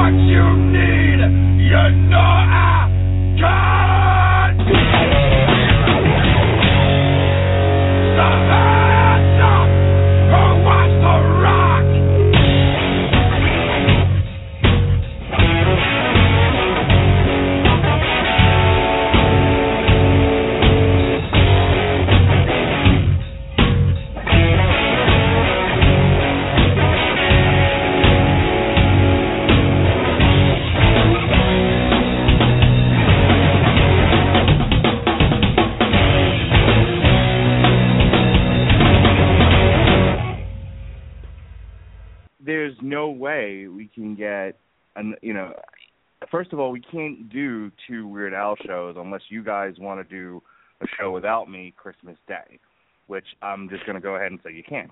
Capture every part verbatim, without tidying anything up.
There's no way we can get, an, you know, first of all, we can't do two Weird Al shows unless you guys want to do a show without me Christmas Day, which I'm just going to go ahead and say you can't.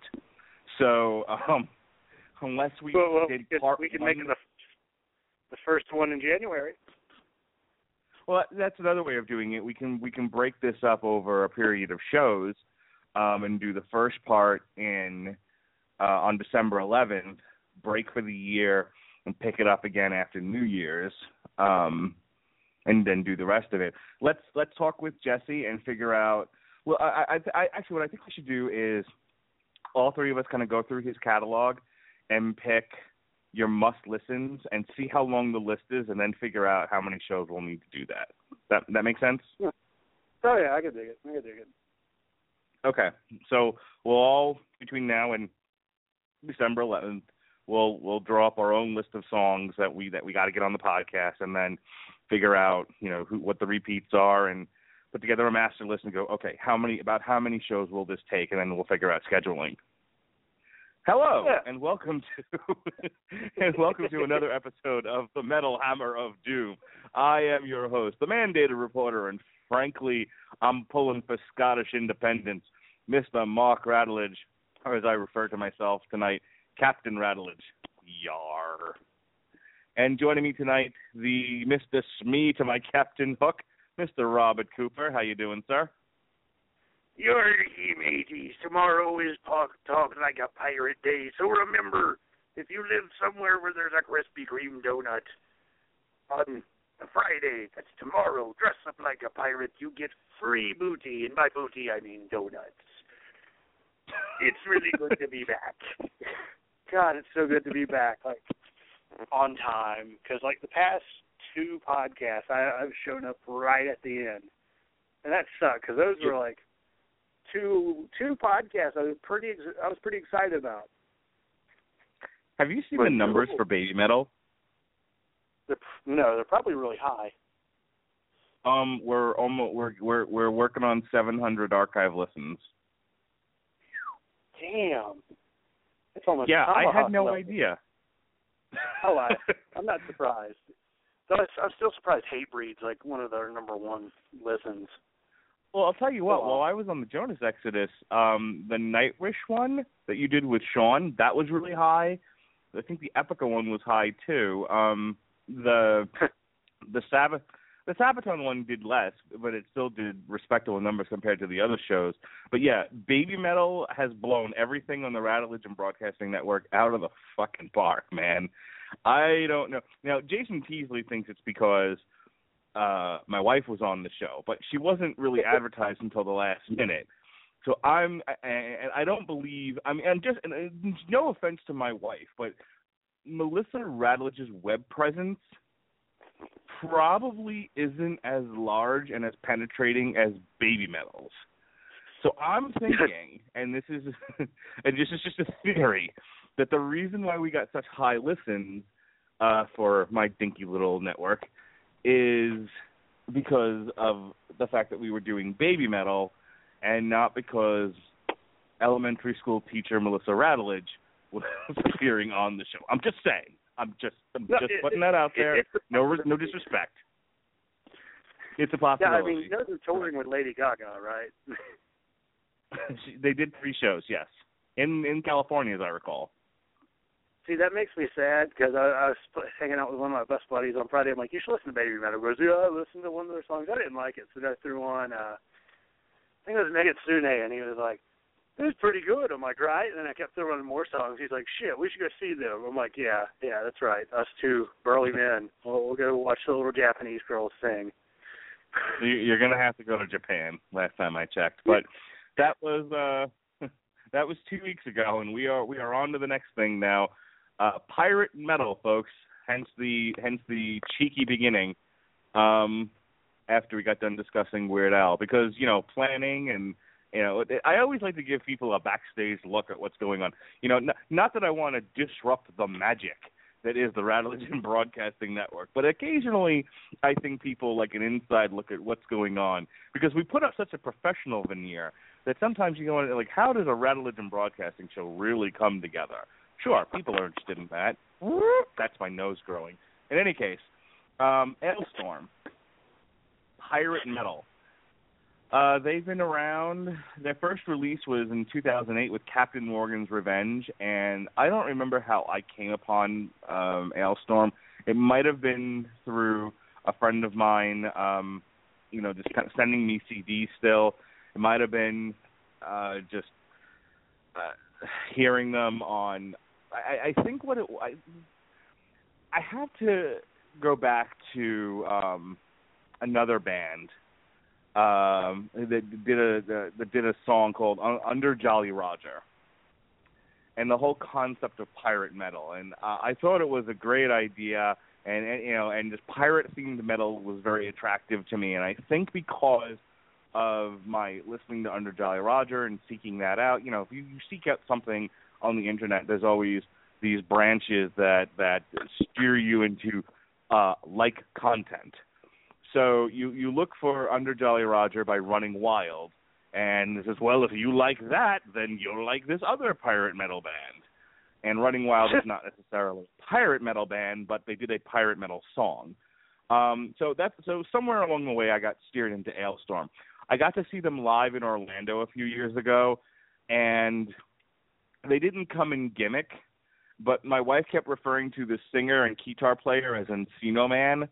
So, um, unless we well, well, did we could, part we could one, make it the, the first one in January. Well, that's another way of doing it. We can we can break this up over a period of shows, um, and do the first part in uh, on December eleventh, break for the year, and pick it up again after New Year's, um, and then do the rest of it. Let's let's talk with Jesse and figure out. Well, I, I, I actually what I think we should do is all three of us kind of go through his catalog and pick your must listens and see how long the list is, and then figure out how many shows we'll need to do that. That that makes sense? Yeah. Oh yeah, I can dig it. I can dig it. Okay, so we'll all between now and December eleventh, we'll we'll draw up our own list of songs that we that we got to get on the podcast, and then figure out you know who what the repeats are, and put together a master list and go, okay, how many about how many shows will this take, and then we'll figure out scheduling. Hello, yeah. and welcome to and welcome to another episode of the Metal Hammer of Doom. I am your host, the mandated reporter, and frankly, I'm pulling for Scottish independence, Mister Mark Rattledge, or as I refer to myself tonight, Captain Rattledge. Yar. And joining me tonight, the Mister Smee to my Captain Hook, Mister Robert Cooper. How you doing, sir? Yorkie, mateys. Tomorrow is talk, talk like a pirate day, so remember, if you live somewhere where there's a Krispy Kreme donut on a Friday, that's tomorrow, dress up like a pirate, you get free booty, and by booty I mean donuts. It's really good to be back. God, it's so good to be back, like, on time, because, like, the past two podcasts, I, I've shown up right at the end, and that sucked, because those were, like, Two two podcasts I was pretty ex- I was pretty excited about. Have you seen but the numbers cool. for Baby Metal? They're, no, they're probably really high. Um, we're almost we're we're we're working on seven hundred archive listens. Damn, it's almost. Yeah, I had no level. idea. Oh, I, I'm not surprised. So I'm still surprised Hatebreed's like one of their number one listens. Well, I'll tell you what, while I was on the Jonas Exodus, um, the Nightwish one that you did with Sean, that was really high. I think the Epica one was high, too. Um, the the Sabbath the Sabaton one did less, but it still did respectable numbers compared to the other shows. But, yeah, Baby Metal has blown everything on the Rattledge and Broadcasting Network out of the fucking park, man. I don't know. Now, Jason Teasley thinks it's because Uh, my wife was on the show, but she wasn't really advertised until the last minute. So I'm, and I don't believe, I mean, and just, and no offense to my wife, but Melissa Rattledge's web presence probably isn't as large and as penetrating as Baby Metal's. So I'm thinking, and this is, and this is just a theory, that the reason why we got such high listens uh, for my dinky little network is because of the fact that we were doing Baby Metal and not because elementary school teacher Melissa Rattledge was appearing on the show. I'm just saying. I'm just I'm no, just it, putting it, that out there. It, no no disrespect. It's a possibility. Yeah, I mean, you know they're touring with Lady Gaga, right? They did three shows, yes. In in California, as I recall. See, that makes me sad because I, I was hanging out with one of my best buddies on Friday. I'm like, you should listen to Baby Metal. He goes, yeah, I listened to one of their songs. I didn't like it, so I threw on, uh, I think it was Megatsune, and he was like, it was pretty good. I'm like, right? And then I kept throwing more songs. He's like, shit, we should go see them. I'm like, yeah, yeah, that's right. Us two burly men. We'll, we'll go watch the little Japanese girls sing. You're going to have to go to Japan, last time I checked. But that was uh, that was two weeks ago, and we are we are on to the next thing now. Uh, pirate metal, folks. Hence the hence the cheeky beginning. Um, after we got done discussing Weird Al, because you know planning and you know I always like to give people a backstage look at what's going on. You know, n- not that I want to disrupt the magic that is the Rattlegion Broadcasting Network, but occasionally I think people like an inside look at what's going on, because we put up such a professional veneer that sometimes you go in like, how does a Rattlegion Broadcasting show really come together? Sure, people are interested in that. That's my nose growing. In any case, um, Alestorm, pirate metal. Uh, they've been around. Their first release was in two thousand eight with Captain Morgan's Revenge, and I don't remember how I came upon um, Alestorm. It might have been through a friend of mine, um, you know, just kind of sending me C Ds still. It might have been uh, just uh, hearing them on. I, I think what it. I, I have to go back to um, another band. Um, that did a that did a song called Under Jolly Roger, and the whole concept of pirate metal, and uh, I thought it was a great idea, and, and you know, and just pirate themed metal was very attractive to me, and I think because of my listening to Under Jolly Roger and seeking that out, you know, if you, you seek out something on the internet, there's always these branches that that steer you into uh, like content. So you, you look for Under Jolly Roger by Running Wild, and it says, well, if you like that, then you'll like this other pirate metal band. And Running Wild is not necessarily a pirate metal band, but they did a pirate metal song. Um, so that's so somewhere along the way, I got steered into Alestorm. I got to see them live in Orlando a few years ago, and they didn't come in gimmick, but my wife kept referring to the singer and guitar player as Encino Man.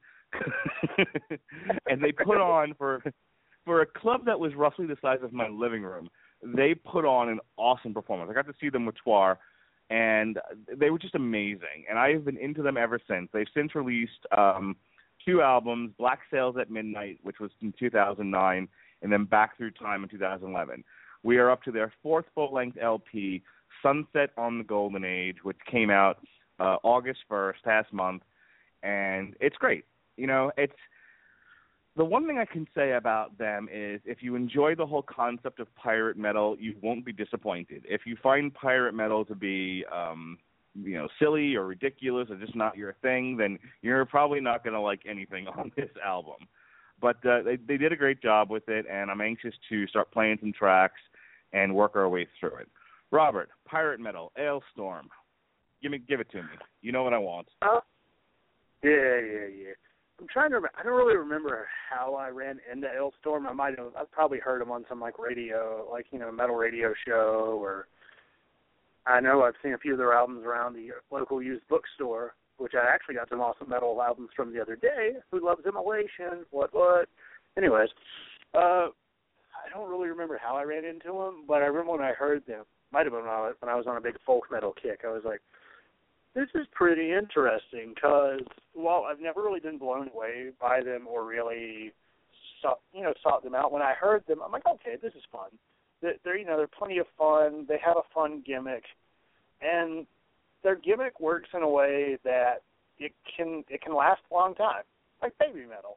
And they put on for for a club that was roughly the size of my living room. They put on an awesome performance. I got to see them with Twar, and they were just amazing. And I have been into them ever since. They've since released um, two albums: Black Sails at Midnight, which was in two thousand nine, and then Back Through Time in two thousand eleven. We are up to their fourth full-length L P, Sunset on the Golden Age, which came out uh, August first, last month, and it's great. You know, it's the one thing I can say about them is if you enjoy the whole concept of pirate metal, you won't be disappointed. If you find pirate metal to be, um, you know, silly or ridiculous or just not your thing, then you're probably not going to like anything on this album. But uh, they they did a great job with it, and I'm anxious to start playing some tracks and work our way through it. Robert, pirate metal, Alestorm, give me give it to me. You know what I want. Uh, yeah, yeah, yeah. I'm trying to remember. I don't really remember how I ran into Alestorm. I might have. I've probably heard them on some like radio, like you know, metal radio show, or I know I've seen a few of their albums around the local used bookstore, which I actually got some awesome metal albums from the other day. Who Loves Immolation? What what? Anyways, uh, I don't really remember how I ran into them, but I remember when I heard them. Might have been when I was, when I was on a big folk metal kick. I was like, this is pretty interesting because, while I've never really been blown away by them or really, sought, you know, sought them out. When I heard them, I'm like, okay, this is fun. They're, they're, you know, they're plenty of fun. They have a fun gimmick, and their gimmick works in a way that it can it can last a long time, like baby metal.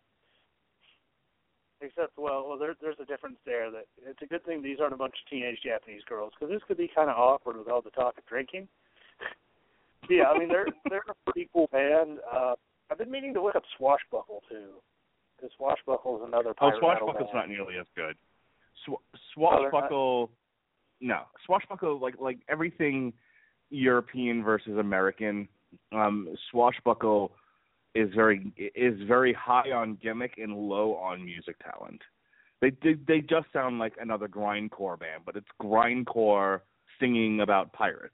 Except, well, well there, there's a difference there. That it's a good thing these aren't a bunch of teenage Japanese girls, because this could be kind of awkward with all the talk of drinking. Yeah, I mean, they're they're a pretty cool band. Uh, I've been meaning to look up Swashbuckle, too, because Swashbuckle is another pirate oh, metal Swashbuckle's band. not nearly as good. Sw- Swashbuckle, no. Swashbuckle, like like everything European versus American, um, Swashbuckle is very is very high on gimmick and low on music talent. They they, they just sound like another grindcore band, but it's grindcore singing about pirates.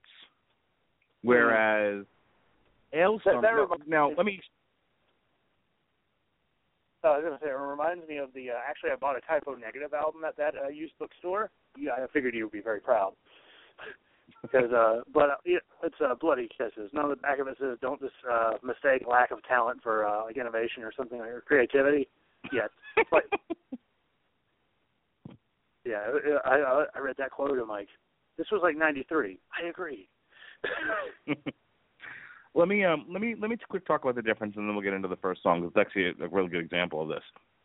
Whereas Alestorm, that, that now, now let me Uh, I was gonna say it reminds me of the. Uh, actually, I bought a Typo Negative album at that uh, used bookstore. Yeah, I figured you would be very proud. Because, uh, but uh, yeah, it's uh, Bloody Kisses. No, the back of it says, "Don't dis, uh, mistake lack of talent for uh, like innovation or something, or creativity." Yeah, but yeah, I, I I read that quote and I'm like, this was like ninety-three. I agree. Let me um let me let me quick talk about the difference, and then we'll get into the first song. It's actually a, a really good example of this.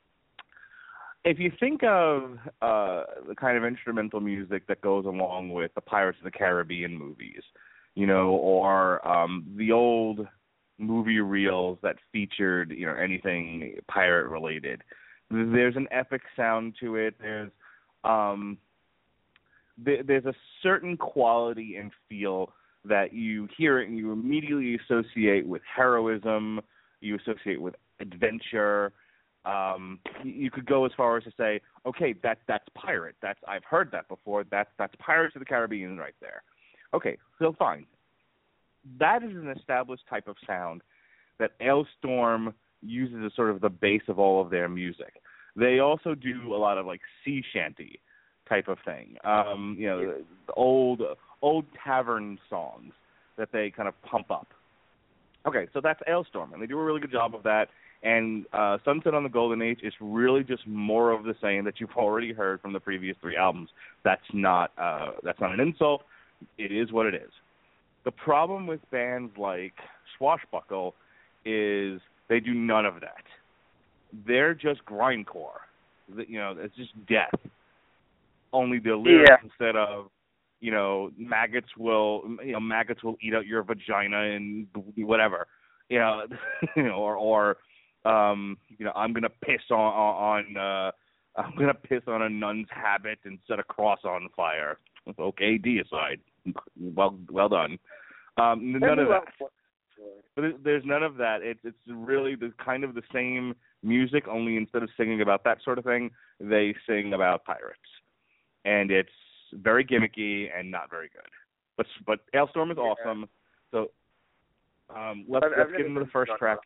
If you think of uh, the kind of instrumental music that goes along with the Pirates of the Caribbean movies, you know, or um, the old movie reels that featured, you know, anything pirate related, there's an epic sound to it. There's um, th- there's a certain quality and feel that you hear it and you immediately associate with heroism, you associate with adventure. Um, you could go as far as to say, okay, that that's pirate. That's I've heard that before. That's that's Pirates of the Caribbean right there. Okay, so fine. That is an established type of sound that Alestorm uses as sort of the base of all of their music. They also do a lot of like sea shanty type of thing. Um, you know, the old old tavern songs that they kind of pump up. Okay, so that's Alestorm, and they do a really good job of that. And uh, Sunset on the Golden Age is really just more of the same that you've already heard from the previous three albums. That's not uh, that's not an insult. It is what it is. The problem with bands like Swashbuckle is they do none of that. They're just grindcore. You know, it's just death. Only the lyrics yeah. instead of, you know, maggots will, you know, maggots will eat out your vagina and whatever, you know, you know, or or um, you know, I'm gonna piss on on uh, I'm gonna piss on a nun's habit and set a cross on fire. Okay, deicide. Well, well done. Um, none of that. But there's none of that. It's it's really the kind of the same music, only instead of singing about that sort of thing, they sing about pirates, and it's very gimmicky and not very good. But but Alestorm is awesome. So um, let's I've, let's I've get into the first track.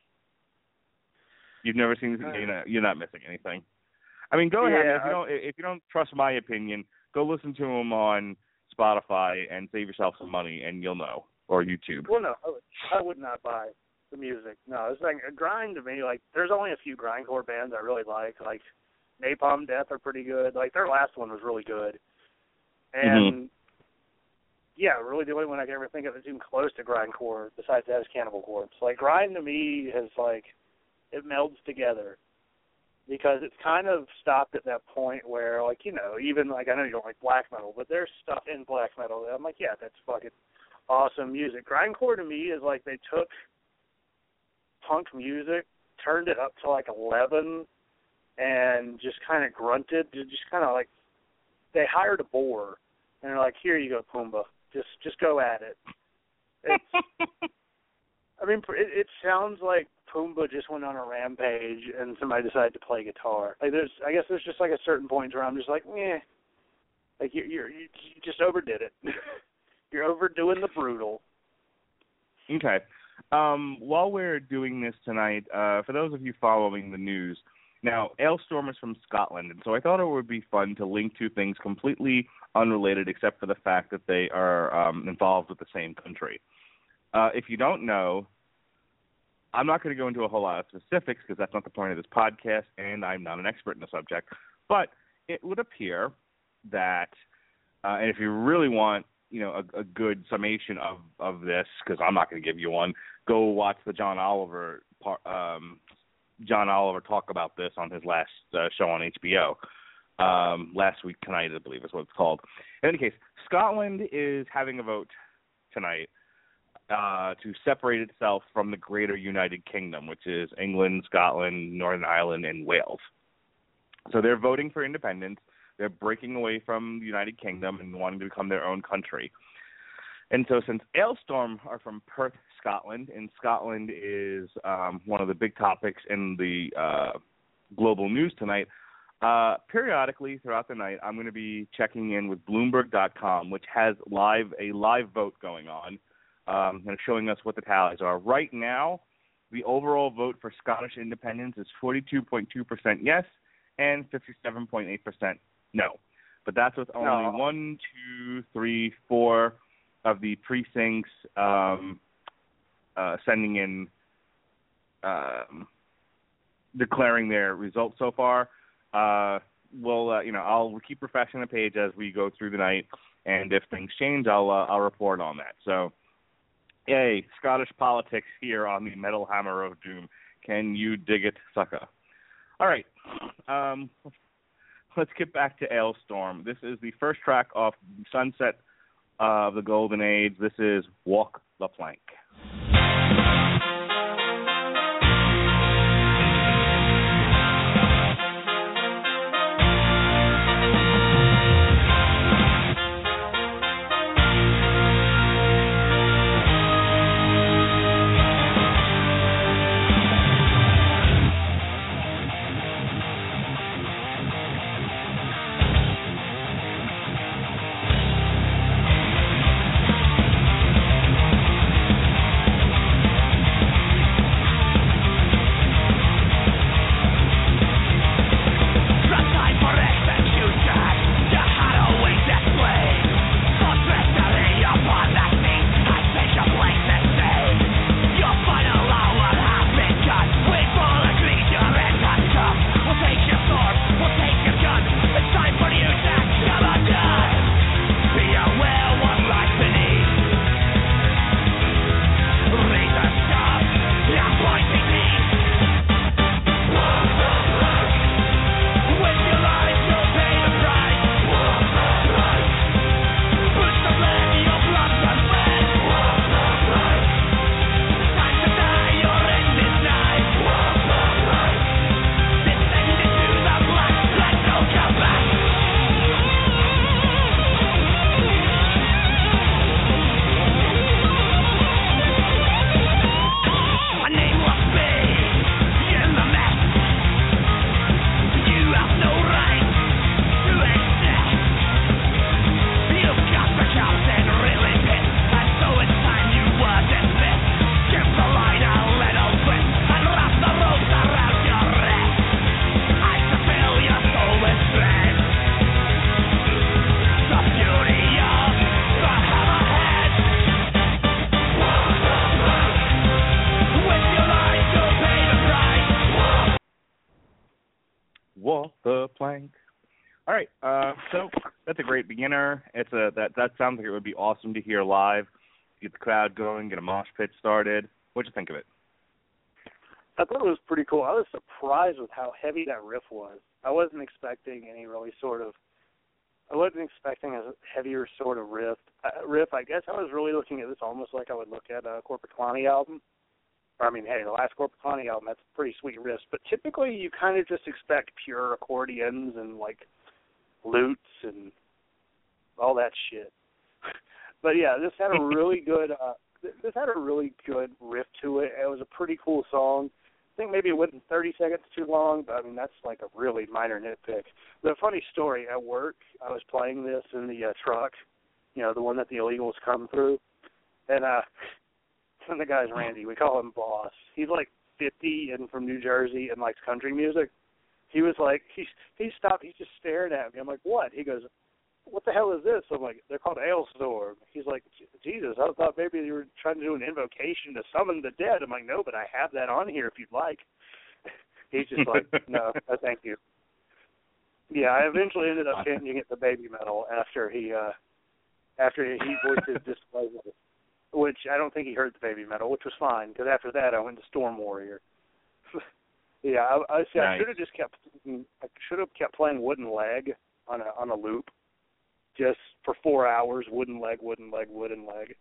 You've never seen this? You're not, you're not missing anything. I mean, go yeah, ahead. If you I, don't if you don't trust my opinion, go listen to them on Spotify and save yourself some money, and you'll know. Or YouTube. Well, no, I would, I would not buy the music. No, it's like a grind to me. Like, there's only a few grindcore bands I really like. Like, Napalm Death are pretty good. Like, their last one was really good. And, mm-hmm. yeah, really the only one I can ever think of that's even close to grindcore besides that is Cannibal Corpse. Like, grind to me is like, it melds together. Because it's kind of stopped at that point where, like, you know, even, like, I know you don't like black metal, but there's stuff in black metal that I'm like, yeah, that's fucking awesome music. Grindcore to me is like they took punk music, turned it up to like eleven, and just kind of grunted. Just kind of like they hired a boar, and they're like, "Here you go, Pumbaa. Just just go at it." It's, I mean, it, it sounds like Pumbaa just went on a rampage, and somebody decided to play guitar. Like there's, I guess there's just like a certain point where I'm just like, eh, like you you you just overdid it. You're overdoing the brutal. Okay. Um, while we're doing this tonight, uh, for those of you following the news, now, Alestorm is from Scotland, and so I thought it would be fun to link two things completely unrelated except for the fact that they are um, involved with the same country. Uh, if you don't know, I'm not going to go into a whole lot of specifics because that's not the point of this podcast, and I'm not an expert in the subject, but it would appear that, uh, and if you really want you know, a, a good summation of, of this, because I'm not going to give you one, go watch the John Oliver um, John Oliver talk about this on his last uh, show on H B O. Um, last week tonight, I believe is what it's called. In any case, Scotland is having a vote tonight uh, to separate itself from the greater United Kingdom, which is England, Scotland, Northern Ireland, and Wales. So they're voting for independence. They're breaking away from the United Kingdom and wanting to become their own country. And so since Alestorm are from Perth, Scotland, and Scotland is um, one of the big topics in the uh, global news tonight, uh, periodically throughout the night, I'm going to be checking in with Bloomberg dot com, which has live a live vote going on um, and showing us what the tallies are. Right now, The overall vote for Scottish independence is forty-two point two percent yes and fifty-seven point eight percent no. But that's with only no. one, two, three, four of the precincts um, uh, sending in, um, declaring their results so far. Uh, we'll, uh, you know, I'll keep refreshing the page as we go through the night, and if things change, I'll uh, I'll report on that. So, yay, Scottish politics here on the Metal Hammer of Doom. Can you dig it, sucker? All right. Um, let's get back to Alestorm. This is the first track off Sunset of the Golden Age. This is Walk the Plank. Walk the plank. All right, uh, so that's a great beginner. It's a that that sounds like it would be awesome to hear live. Get the crowd going, get a mosh pit started. What'd you think of it? I thought it was pretty cool. I was surprised with how heavy that riff was. I wasn't expecting any really sort of. I wasn't expecting a heavier sort of riff. Uh, riff. I guess I was really looking at this almost like I would look at a Corpiclani album. Or, I mean, hey, the last Corpiclani album, that's a pretty sweet riff. But typically you kind of just expect pure accordions and, like, lutes and all that shit. But, yeah, this had a really good uh, this had a really good riff to it. It was a pretty cool song. I think maybe it wasn't thirty seconds too long, but, I mean, that's, like, a really minor nitpick. The funny story, at work, I was playing this in the uh, truck, you know, the one that the illegals come through. And, uh... And the guy's Randy. We call him Boss. He's like fifty and from New Jersey and likes country music. He was like, he he stopped. He's just staring at me. I'm like, what? He goes, what the hell is this? I'm like, they're called Alestorm. He's like, Jesus, I thought maybe you were trying to do an invocation to summon the dead. I'm like, no, but I have that on here if you'd like. He's just like, no, no, thank you. Yeah, I eventually ended up changing it to baby metal after he uh, after he voiced his displeasure. Which I don't think he heard the baby metal, which was fine, because after that I went to Storm Warrior. yeah, I, I, see, nice. I should have just kept. I should have kept playing Wooden Leg on a on a loop, just for four hours. Wooden Leg, Wooden Leg, Wooden Leg.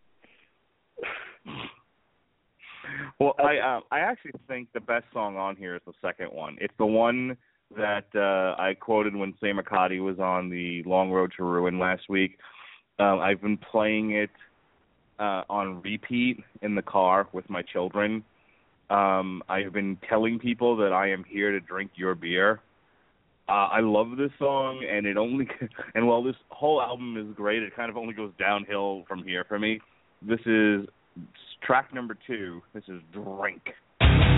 well, I uh, I actually think the best song on here is the second one. It's the one that uh, I quoted when Sam McCarty was on the Long Road to Ruin last week. Um, I've been playing it Uh, on repeat in the car with my children. Um, I've been telling people that I am here to drink your beer. Uh, I love this song, and it only and while this whole album is great, it kind of only goes downhill from here for me. This is track number two. This is Drink.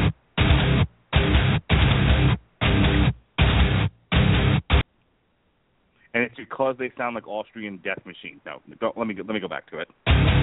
because they sound like Austrian death machines. No, don't, let me let me go back to it.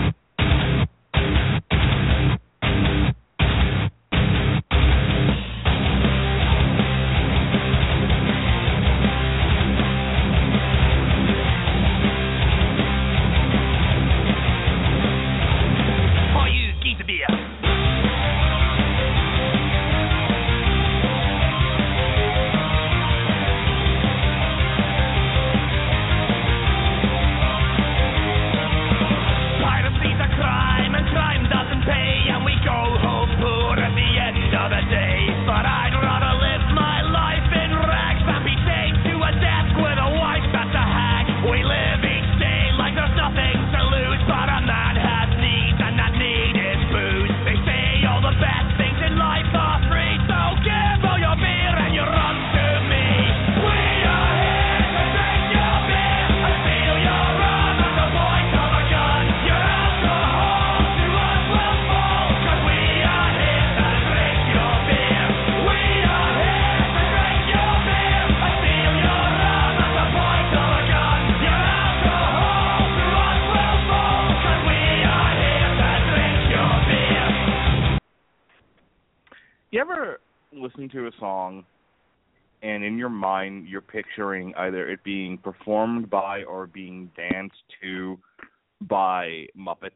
You ever listen to a song and in your mind you're picturing either it being performed by or being danced to by Muppets?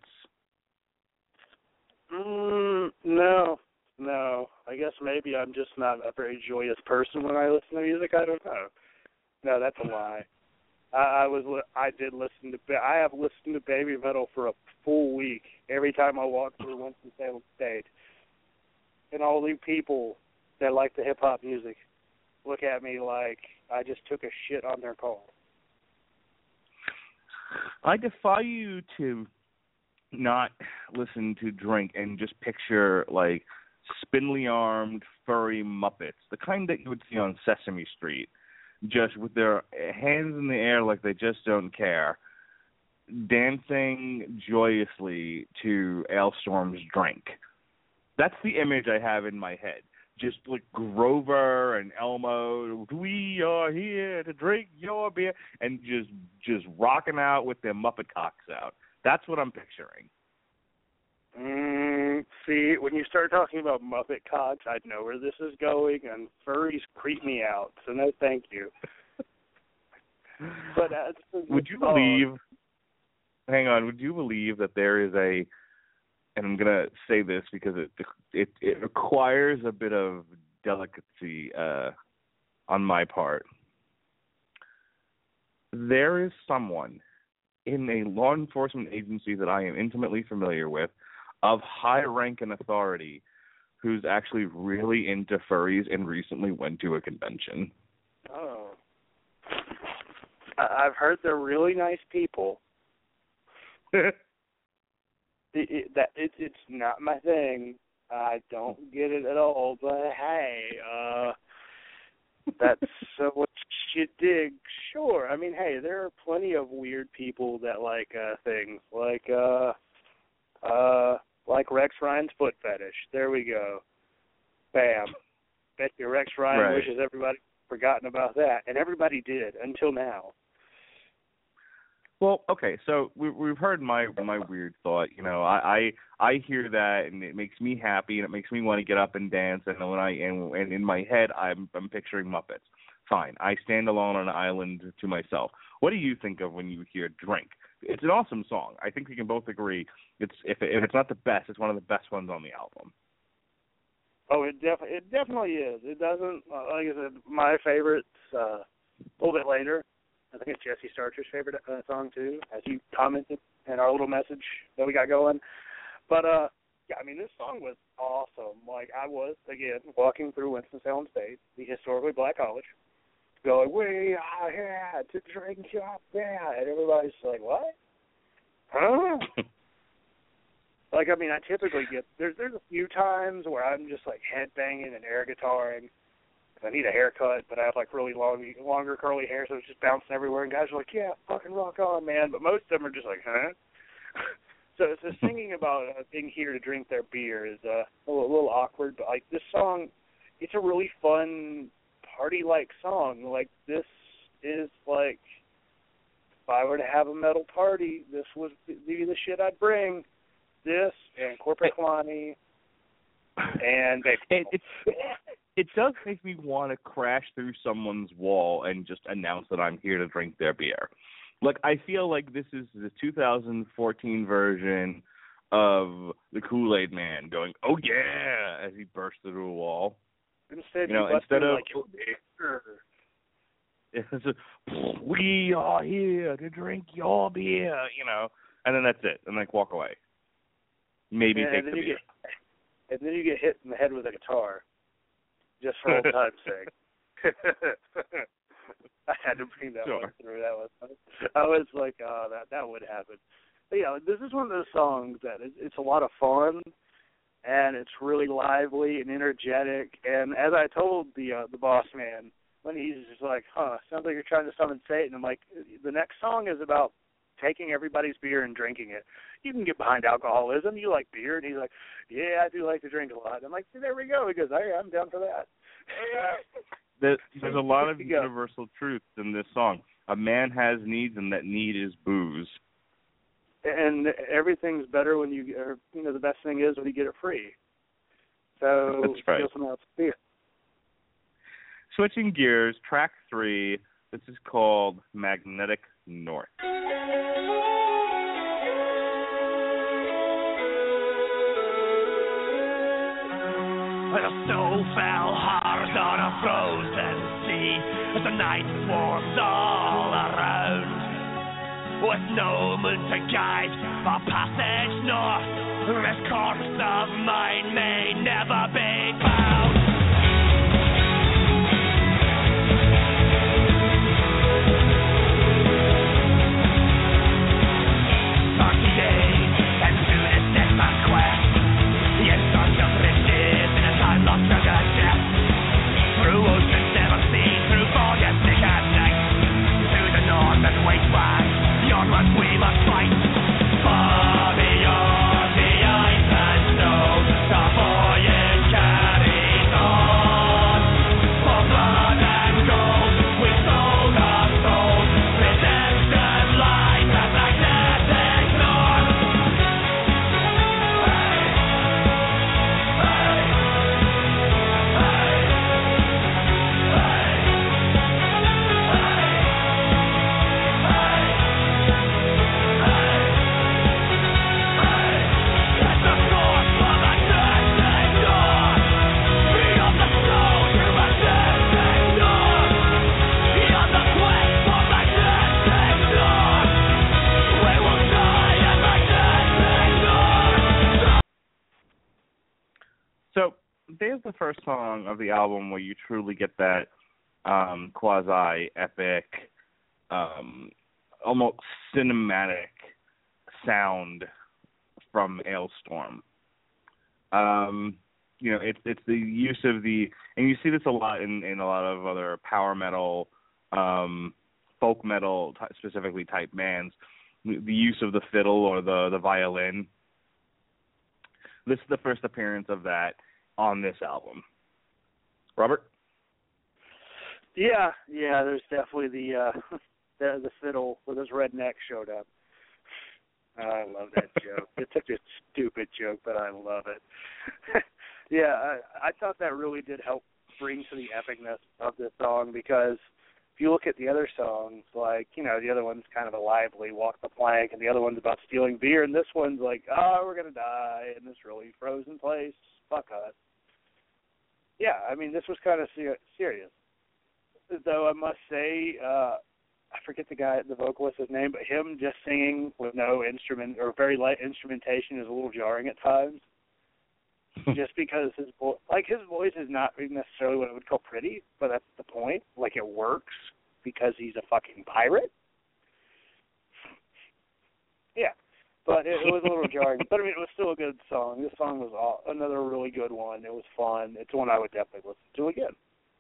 Mm, no, no. I guess maybe I'm just not a very joyous person when I listen to music. I don't know. No, that's a lie. I, I was I did listen to I have listened to Baby Metal for a full week every time I walk through Winston-Salem State. And all the people that like the hip-hop music look at me like I just took a shit on their car. I defy you to not listen to Drink and just picture, like, spindly-armed, furry Muppets, the kind that you would see on Sesame Street, just with their hands in the air like they just don't care, dancing joyously to Alestorm's Drink. That's the image I have in my head. Just like Grover and Elmo, we are here to drink your beer, and just just rocking out with their Muppet cocks out. That's what I'm picturing. Mm, see, when you start talking about Muppet cocks, I know where this is going, and furries creep me out, so no thank you. But as would you song, believe, hang on, would you believe that there is a, and I'm going to say this because it, it it requires a bit of delicacy uh, on my part. There is someone in a law enforcement agency that I am intimately familiar with, of high rank and authority, who's actually really into furries and recently went to a convention. Oh. I've heard they're really nice people. It, it, that it, it's not my thing. I don't get it at all. But hey, uh, that's uh, what you dig. Sure. I mean, hey, there are plenty of weird people that like uh, things like uh, uh, like Rex Ryan's foot fetish. There we go. Bam. Bet you Rex Ryan right. wishes everybody forgotten about that, and everybody did until now. Well, okay, so we, we've heard my my weird thought. You know, I, I I hear that and it makes me happy and it makes me want to get up and dance. And when I and, and in my head, I'm I'm picturing Muppets. Fine, I stand alone on an island to myself. What do you think of when you hear Drink? It's an awesome song. I think we can both agree. It's if if it's not the best, it's one of the best ones on the album. Oh, it def it definitely is. It doesn't like I said, my favorite's uh, a little bit later. I think it's Jesse Starcher's favorite uh, song, too, as you commented in our little message that we got going. But, uh, yeah, I mean, this song was awesome. Like, I was, again, walking through Winston-Salem State, the historically black college, going, we are here to drink your beer. And everybody's like, what? Huh? Like, I mean, I typically get, there's, there's a few times where I'm just, like, headbanging and air guitaring. I need a haircut, but I have like really long, longer curly hair, so it's just bouncing everywhere. And guys are like, "Yeah, fucking rock on, man!" But most of them are just like, "Huh?" so, so singing about uh, being here to drink their beer is uh, a, little, a little awkward. But like this song, it's a really fun party-like song. Like this is like if I were to have a metal party, this would be the shit I'd bring. This and Corpus Kalani and it, it, it does make me want to crash through someone's wall and just announce that I'm here to drink their beer. Like, I feel like this is the two thousand fourteen version of the Kool-Aid Man going, "Oh yeah," as he bursts through a wall. Instead, you know, you instead of like, it's a, "We are here to drink your beer," you know, and then that's it, and like walk away. Maybe and, take and the you beer. Get, and then you get hit in the head with a guitar, just for old time's sake. I had to bring that sure. one through. That was, I was like, oh, that that would happen. But yeah, this is one of those songs that it, it's a lot of fun, and it's really lively and energetic. And as I told the uh, the boss man, when he's just like, huh, sounds like you're trying to summon Satan. I'm like, the next song is about taking everybody's beer and drinking it. You can get behind alcoholism. You like beer. And he's like, yeah, I do like to drink a lot. I'm like, there we go. He goes, hey, I'm down for that. There's a lot of universal truths in this song. A man has needs, and that need is booze. And everything's better when you, or, you know, the best thing is when you get it free. So that's right. Feel something else beer. Switching gears, track three. This is called Magnetic North. The snow fell hard on a frozen sea as the night swarms all around. With no moon to guide our passage north, this corpse of mine may never be found. Thirty days into this steadfast quest, in search of riches in a time lost to the death. Through oceans never seen, through forests thick at night, to the north and wasteland, onward we must fight. Far beyond the ice and snow, the voyage carries on. For blood and gold, we sold our souls. Redemption lies at magnetic north. Hey, hey, hey, So there's the first song of the album where you truly get that um, quasi-epic, um, almost cinematic sound from Alestorm. Um, you know, it's it's the use of the, and you see this a lot in, in a lot of other power metal, um, folk metal, t- specifically type bands, the use of the fiddle or the, the violin. This is the first appearance of that on this album. Robert? Yeah, yeah. There's definitely the uh, the, the fiddle where those rednecks showed up. I love that joke. It's such a stupid joke, but I love it. yeah, I, I thought that really did help bring to the epicness of this song, because if you look at the other songs, like, you know, the other one's kind of a lively walk the plank, and the other one's about stealing beer, and this one's like, oh, we're going to die in this really frozen place. Fuck us. Yeah, I mean, this was kind of ser- serious. Though I must say, uh, I forget the guy, the vocalist's name, but him just singing with no instrument or very light instrumentation is a little jarring at times. Just because his vo- like his voice is not necessarily what I would call pretty, but that's the point. Like, it works because he's a fucking pirate. Yeah, but it, it was a little jarring. But I mean, it was still a good song. This song was all, another really good one. It was fun. It's one I would definitely listen to again.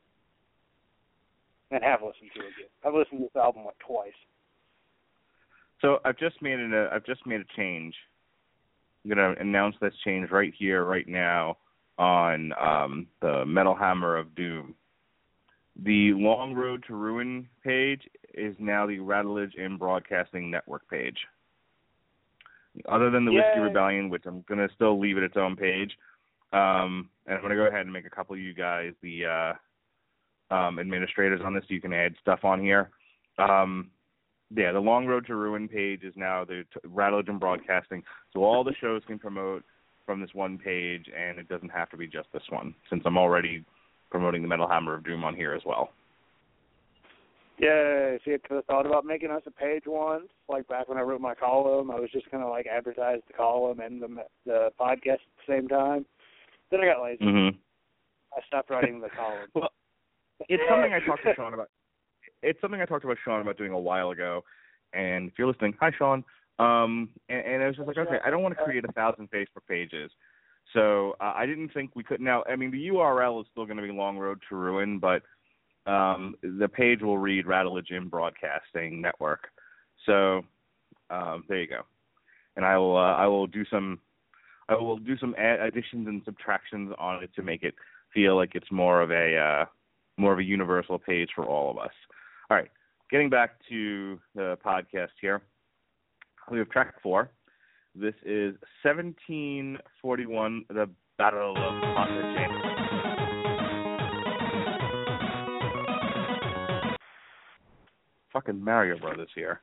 And have listened to again. I've listened to this album like twice. So I've just made a I've just made a change. I'm gonna announce this change right here, right now, on um, the Metal Hammer of Doom. The Long Road to Ruin page is now the Rattledge in Broadcasting Network page. Other than the Yay. Whiskey Rebellion, which I'm going to still leave it its own page, um, and I'm going to go ahead and make a couple of you guys the uh, um, administrators on this so you can add stuff on here. Um, yeah, the Long Road to Ruin page is now the t- Rattledge in Broadcasting, so all the shows can promote from this one page, and it doesn't have to be just this one, since I'm already promoting the Metal Hammer of Doom on here as well. Yeah, see, I could have thought about making us a page once. Like back when I wrote my column, I was just going to like advertise the column and the the podcast at the same time. Then I got lazy. Mm-hmm. I stopped writing the column. Well, it's something I talked to Sean about. It's something I talked about Sean about doing a while ago. And if you're listening, hi Sean. Um, and, and I was just like, okay, I don't want to create a thousand Facebook pages. So uh, I didn't think we could. Now, I mean, the U R L is still going to be Long Road to Ruin, but um, the page will read Rattledge in Broadcasting Network. So um, there you go. And I will uh, I will do some I will do some additions and subtractions on it to make it feel like it's more of a uh, more of a universal page for all of us. All right, getting back to the podcast here, we have track four. This is seventeen forty-one, the Battle of Pontchartrain. Fucking Mario Brothers here.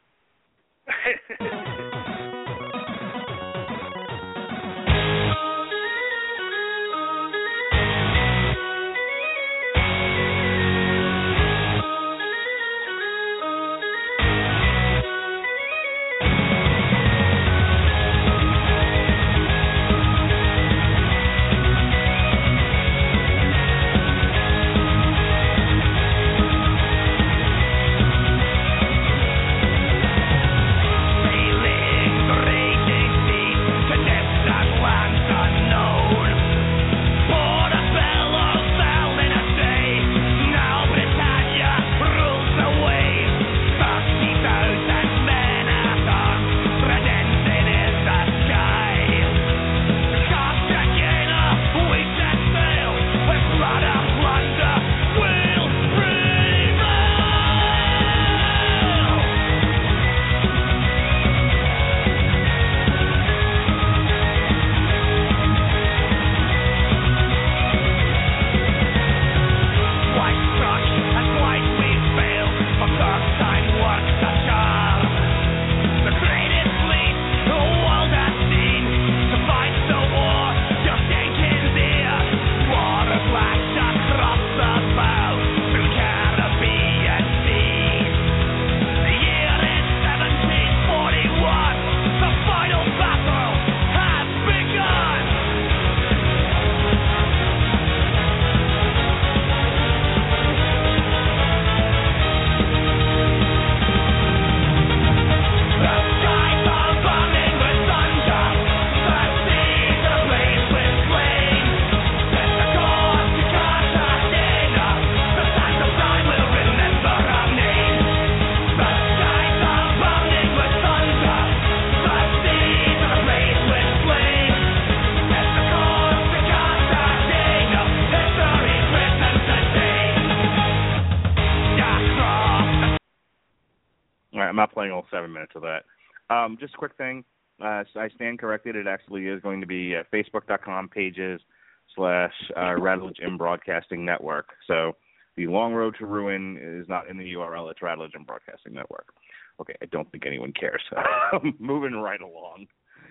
I'm not playing all seven minutes of that. Um, just a quick thing. Uh, so I stand corrected. It actually is going to be uh, Facebook.com pages slash uh, Rattledge in Broadcasting Network. So the Long Road to Ruin is not in the U R L. It's Rattledge in Broadcasting Network. Okay, I don't think anyone cares. Moving right along.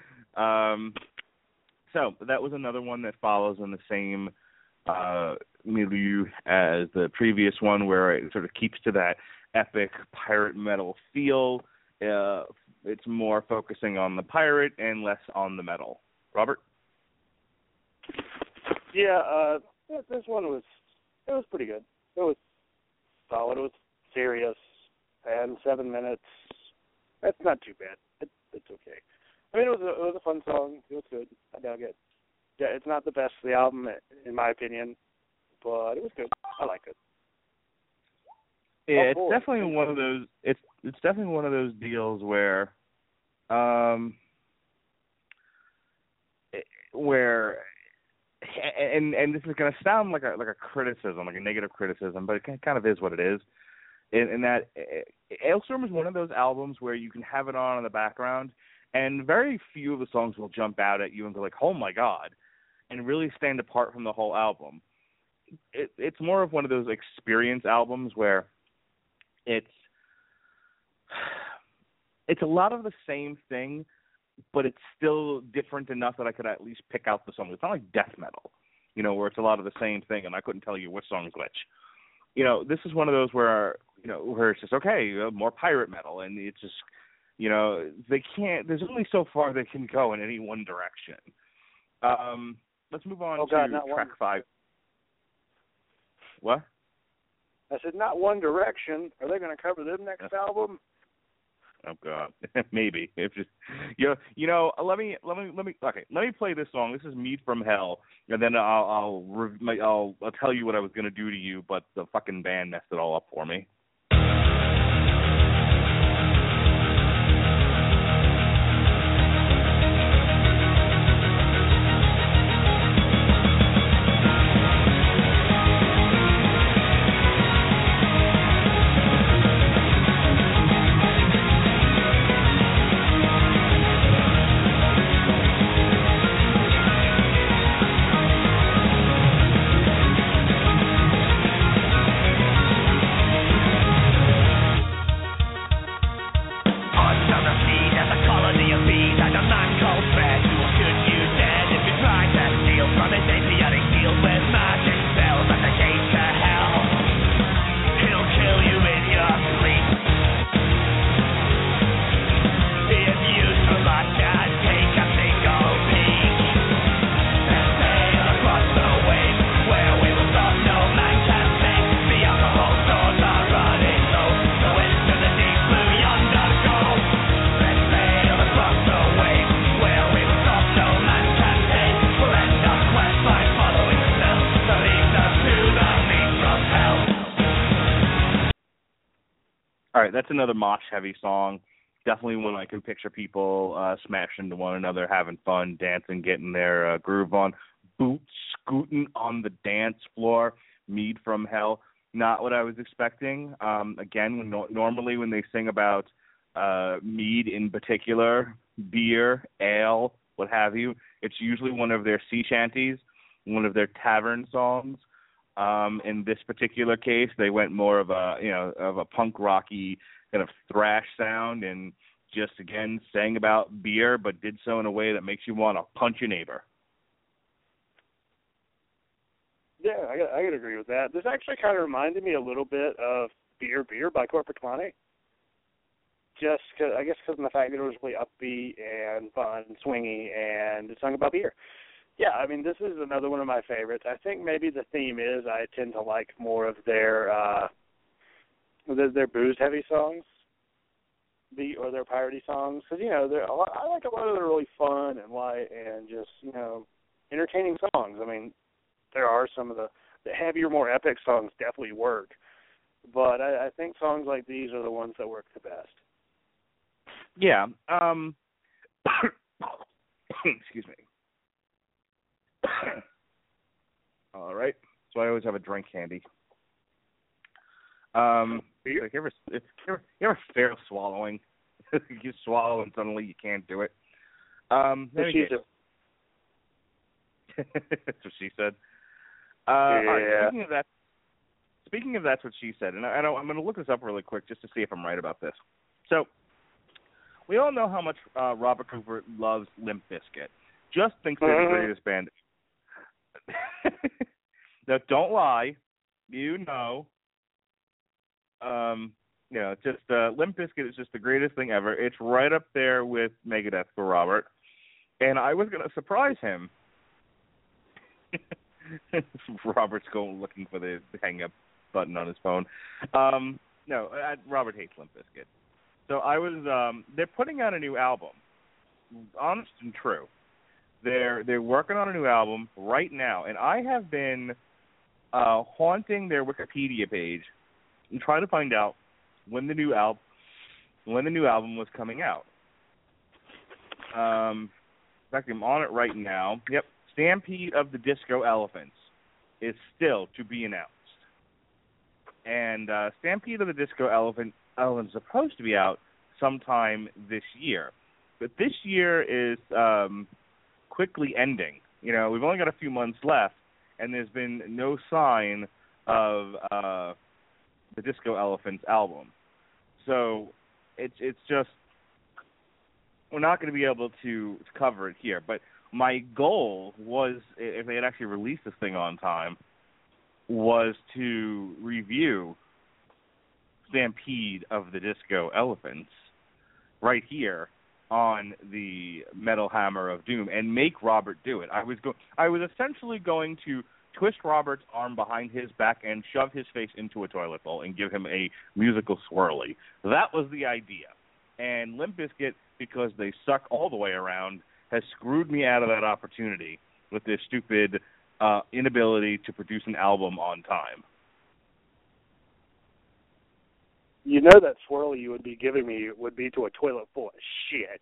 Um, so that was another one that follows in the same uh, milieu as the previous one, where it sort of keeps to that epic pirate metal feel. Uh, it's more focusing on the pirate and less on the metal. Robert? Yeah, uh, this one was it was pretty good. It was solid. It was serious, and seven minutes. That's not too bad. It, it's okay. I mean, it was a, it was a fun song. It was good. I dug it. Yeah, it's not the best of the album, in my opinion, but it was good. I liked it. Yeah, oh, it's boy. definitely one of those. It's it's definitely one of those deals where, um, where and and this is going to sound like a like a criticism, like a negative criticism, but it kind of is what it is. In, in that, Alestorm is one of those albums where you can have it on in the background, and very few of the songs will jump out at you and go like, "Oh my God," and really stand apart from the whole album. It, it's more of one of those experience albums where it's it's a lot of the same thing, but it's still different enough that I could at least pick out the song. It's not like death metal, you know, where it's a lot of the same thing, and I couldn't tell you which song's which. You know, this is one of those where, you know, where it's just, okay, you know, more pirate metal, and it's just, you know, they can't, there's only so far they can go in any one direction. Um, let's move on oh, to God, track one. five. What? I said, not One Direction. Are they going to cover them next yeah. album? Oh God, maybe. If just, you know, you know, let me, let me, let me. Okay, let me play this song. This is "Mead from Hell," and then I'll, I'll, I'll, I'll tell you what I was gonna do to you, but the fucking band messed it all up for me. All right, that's another mosh-heavy song. Definitely one I can picture people uh, smashing into one another, having fun, dancing, getting their uh, groove on. Boots scooting on the dance floor. Mead from Hell. Not what I was expecting. Um, again, no- normally when they sing about uh, mead in particular, beer, ale, what have you, it's usually one of their sea shanties, one of their tavern songs. Um, in this particular case, they went more of a, you know, of a punk rocky kind of thrash sound, and just again sang about beer, but did so in a way that makes you want to punch your neighbor. Yeah, I, I could agree with that. This actually kind of reminded me a little bit of Beer Beer by Corpus Monte. Just cause, I guess because of the fact that it was really upbeat and fun, and swingy, and it sung about beer. Yeah, I mean, this is another one of my favorites. I think maybe the theme is I tend to like more of their uh, their, their booze-heavy songs, the or their piratey songs, because you know, a lot, I like a lot of their really fun and light and just you know entertaining songs. I mean, there are some of the, the heavier, more epic songs definitely work, but I, I think songs like these are the ones that work the best. Yeah. Um, excuse me. All right. So I always have a drink handy. Um, you ever, you ever, you ever fail swallowing? You swallow and suddenly you can't do it. Um, That's what she said. Uh, yeah. All right, speaking of that, speaking of that's what she said, and I, I don't, I'm going to look this up really quick just to see if I'm right about this. So, we all know how much uh, Robert Cooper loves Limp Bizkit. Just thinks they're mm-hmm. the greatest band. Now, don't lie. You know. Um, you know, just uh, Limp Bizkit is just the greatest thing ever. It's right up there with Megadeth for Robert. And I was going to surprise him. Robert's going looking for the hang-up button on his phone. Um, no, I, Robert hates Limp Bizkit. So I was. Um, they're putting out a new album. Honest and true. They're they're working on a new album right now, and I have been uh, haunting their Wikipedia page and trying to find out when the new album when the new album was coming out. Um, in fact, I'm on it right now. Yep, Stampede of the Disco Elephants is still to be announced. And uh, Stampede of the Disco Elephant Elephant is supposed to be out sometime this year. But this year is um, quickly ending. You know, we've only got a few months left, and there's been no sign of uh, the Disco Elephants album. So it's it's just, we're not going to be able to, to cover it here. But my goal was, if they had actually released this thing on time, was to review Stampede of the Disco Elephants right here on the Metal Hammer of Doom and make Robert do it. I was go- I was essentially going to twist Robert's arm behind his back and shove his face into a toilet bowl and give him a musical swirly. That was the idea. And Limp Bizkit, because they suck all the way around, has screwed me out of that opportunity with this stupid uh, inability to produce an album on time. You know that swirly you would be giving me would be to a toilet full of shit.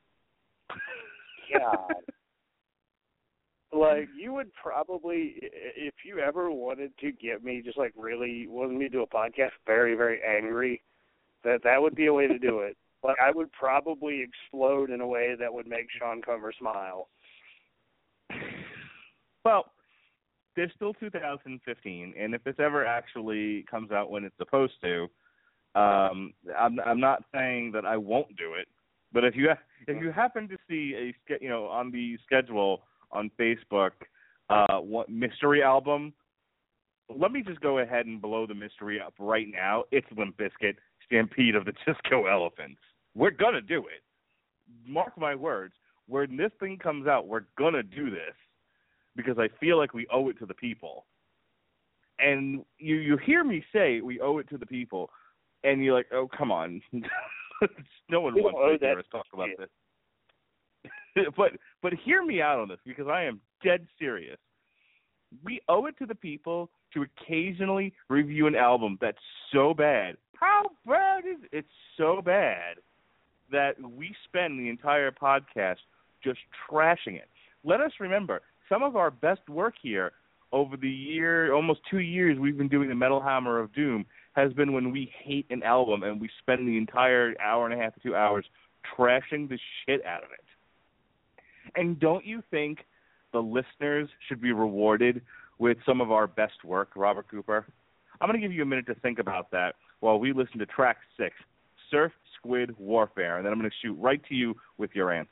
God. Like, you would probably, if you ever wanted to get me, just like really wanted me to do a podcast very, very angry, that that would be a way to do it. Like, I would probably explode in a way that would make Sean Comer smile. Well, there's still two thousand fifteen, and if this ever actually comes out when it's supposed to, um, I'm, I'm not saying that I won't do it. But if you if you happen to see a you know on the schedule on Facebook, uh, what mystery album, let me just go ahead and blow the mystery up right now. It's Limp Bizkit, Stampede of the Disco Elephants. We're gonna do it. Mark my words. When this thing comes out, we're gonna do this because I feel like we owe it to the people. And you you hear me say we owe it to the people, and you're like, oh, come on. No one wants to hear us talk about this. but but hear me out on this, because I am dead serious. We owe it to the people to occasionally review an album that's so bad. How bad is it? It's so bad that we spend the entire podcast just trashing it. Let us remember, some of our best work here over the year, almost two years we've been doing the Metal Hammer of Doom, has been when we hate an album and we spend the entire hour and a half to two hours trashing the shit out of it. And don't you think the listeners should be rewarded with some of our best work, Robert Cooper? I'm going to give you a minute to think about that while we listen to track six, Surf Squid Warfare, and then I'm going to shoot right to you with your answer.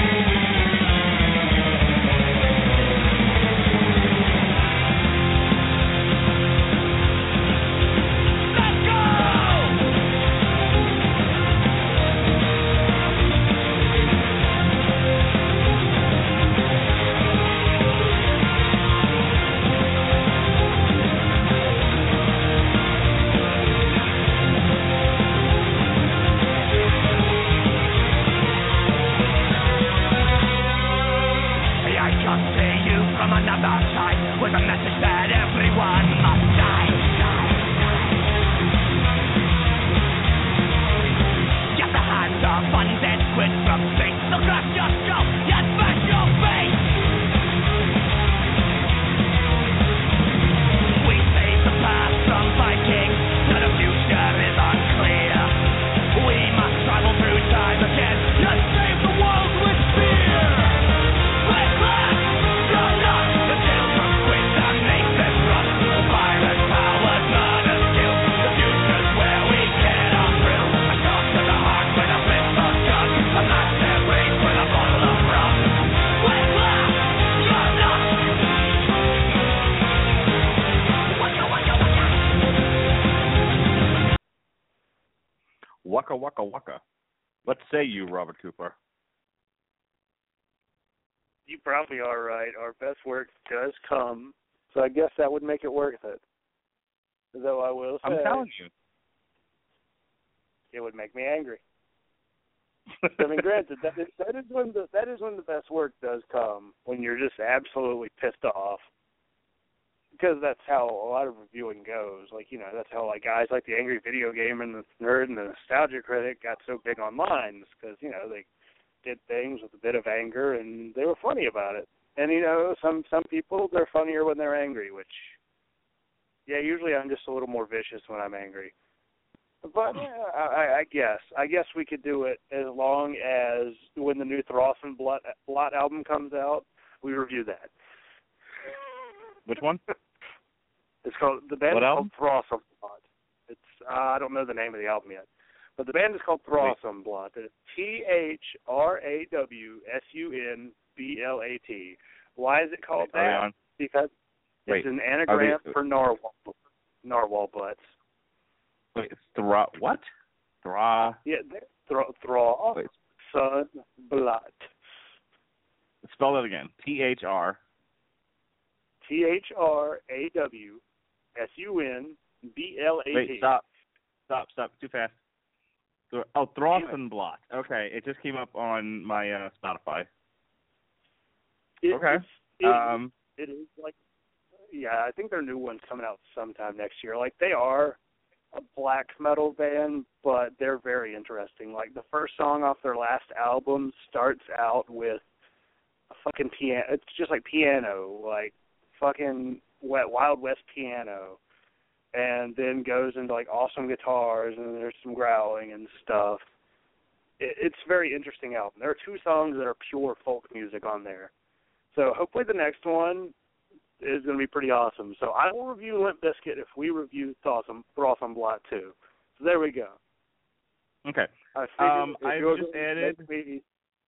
Waka, waka, waka. What say you, Robert Cooper? You probably are right. Our best work does come, so I guess that would make it worth it. Though I will say, I'm telling you, it would make me angry. I mean, granted, that is, that is when the that is when the best work does come, when you're just absolutely pissed off. Because that's how a lot of reviewing goes. Like, you know, that's how like guys like the Angry Video Gamer and the Nerd and the Nostalgia Critic got so big online, because, you know, they did things with a bit of anger and they were funny about it. And, you know, some, some people, they're funnier when they're angry, which, yeah, usually I'm just a little more vicious when I'm angry. But yeah, I, I guess. I guess we could do it as long as when the new Thross and Blot, Blot album comes out, we review that. Which one? It's called, the band what is album? called Thross and Blot. It's, uh, I don't know the name of the album yet. But the band is called Thross and Blot. It's T H R A W S U N B L A T. Why is it called Wait, that? Because Wait, it's an anagram they, for narwhal, narwhal butts. Wait, Thra, what? Thra. Yeah, Thra, Thra, Sun, Blot. Spell that again. T H R. T H R A W S U N B L A T. Wait, stop. Stop, stop. Too fast. Oh, Throssenblatt. Okay, it just came up on my uh, Spotify. It, okay. It, um, it is like, yeah, I think their new one's coming out sometime next year. Like, they are a black metal band, but they're very interesting. Like, the first song off their last album starts out with a fucking piano. It's just like piano, like fucking wet Wild West piano. And then goes into, like, awesome guitars, and there's some growling and stuff. It, it's a very interesting album. There are two songs that are pure folk music on there. So hopefully the next one is going to be pretty awesome. So I will review Limp Bizkit if we review Throssonblot too. So there we go. Okay. I um, I've just added... Me...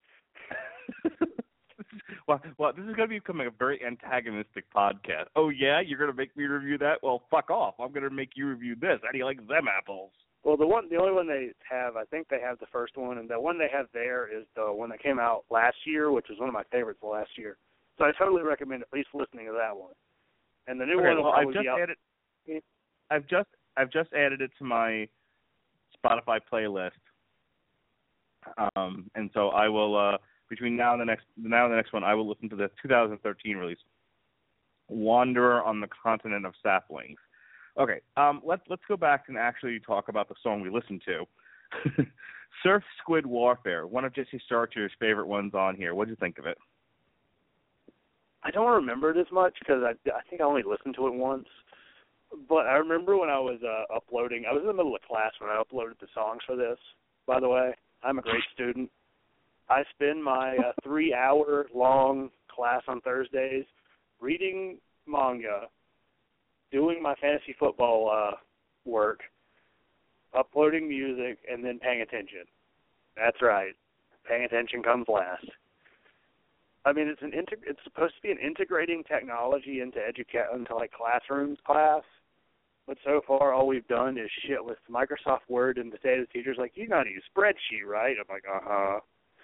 Well, well, this is going to be becoming a very antagonistic podcast. Oh, yeah? You're going to make me review that? Well, fuck off. I'm going to make you review this. How do you like them apples? Well, the one, the only one they have, I think they have the first one, and the one they have there is the one that came out last year, which was one of my favorites last year. So I totally recommend at least listening to that one. And the new okay, one will well, probably I've just be out. Added, I've just I've just added it to my Spotify playlist, um, and so I will uh, between now and the next now and the next one I will listen to the two thousand thirteen release, "Wanderer on the Continent of Saplings." Okay, um, let's let's go back and actually talk about the song we listened to. Surf Squid Warfare, one of Jesse Starcher's favorite ones on here. What did you think of it? I don't remember it as much because I, I think I only listened to it once. But I remember when I was uh, uploading, I was in the middle of class when I uploaded the songs for this, by the way. I'm a great student. I spend my uh, three-hour-long class on Thursdays reading manga, doing my fantasy football uh, work, uploading music, and then paying attention. That's right. Paying attention comes last. I mean, it's an integ- it's supposed to be an integrating technology into educa- into like classrooms class, but so far all we've done is shit with Microsoft Word, and the day the teacher's like, "You know how to use spreadsheet, right?" I'm like, "Uh huh."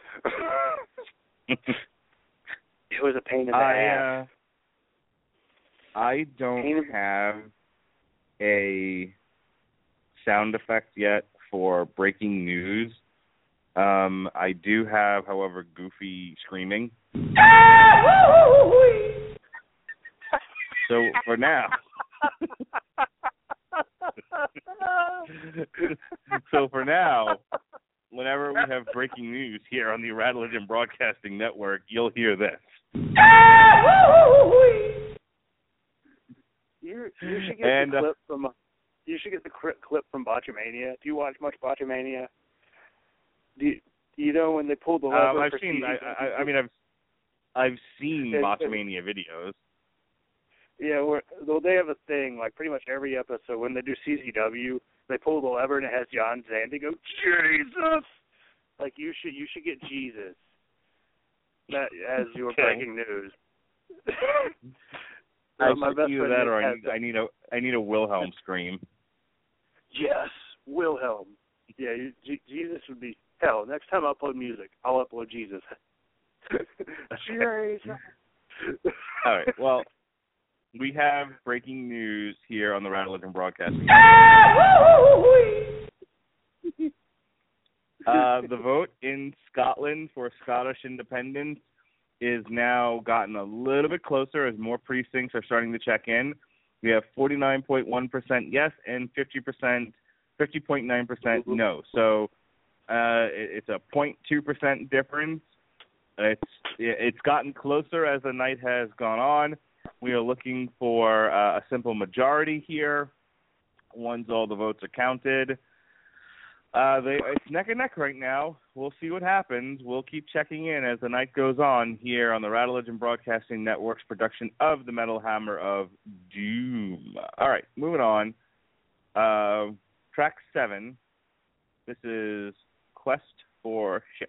It was a pain in the I, ass. Uh, I don't have a sound effect yet for breaking news. Um, I do have, however, Goofy screaming. So for now, so for now, whenever we have breaking news here on the Rattlegion Broadcasting Network, you'll hear this. You, you should get and, the clip uh, from you should get the clip from Botchamania. Do you watch much Botchamania? Do you, do you know when they pulled the lever? Um, I've for seen. C D? I, I, I mean, I've I've seen It- Botchamania videos. Yeah, we're, well, they have a thing, like pretty much every episode, when they do C Z W, they pull the lever and it has John Zandy go, Jesus! Like, you should you should get Jesus that, as your Okay. breaking news. I Uh, my should best either friend that or I has need, I need a I need a Wilhelm scream. Yes, Wilhelm. Yeah, you, G- Jesus would be, hell, next time I upload music, I'll upload Jesus. Jesus! All right, well, we have breaking news here on the Rattlegion Broadcasting. Uh, the vote in Scotland for Scottish independence is now gotten a little bit closer as more precincts are starting to check in. We have forty-nine point one percent yes and fifty percent, fifty point nine percent no. So uh, it, it's a zero point two percent difference. It's it's gotten closer as the night has gone on. We are looking for uh, a simple majority here. Once all the votes are counted, uh, they, it's neck and neck right now. We'll see what happens. We'll keep checking in as the night goes on here on the Rattle Legend Broadcasting Network's production of the Metal Hammer of Doom. All right, moving on. Uh, track seven. This is Quest for Ships.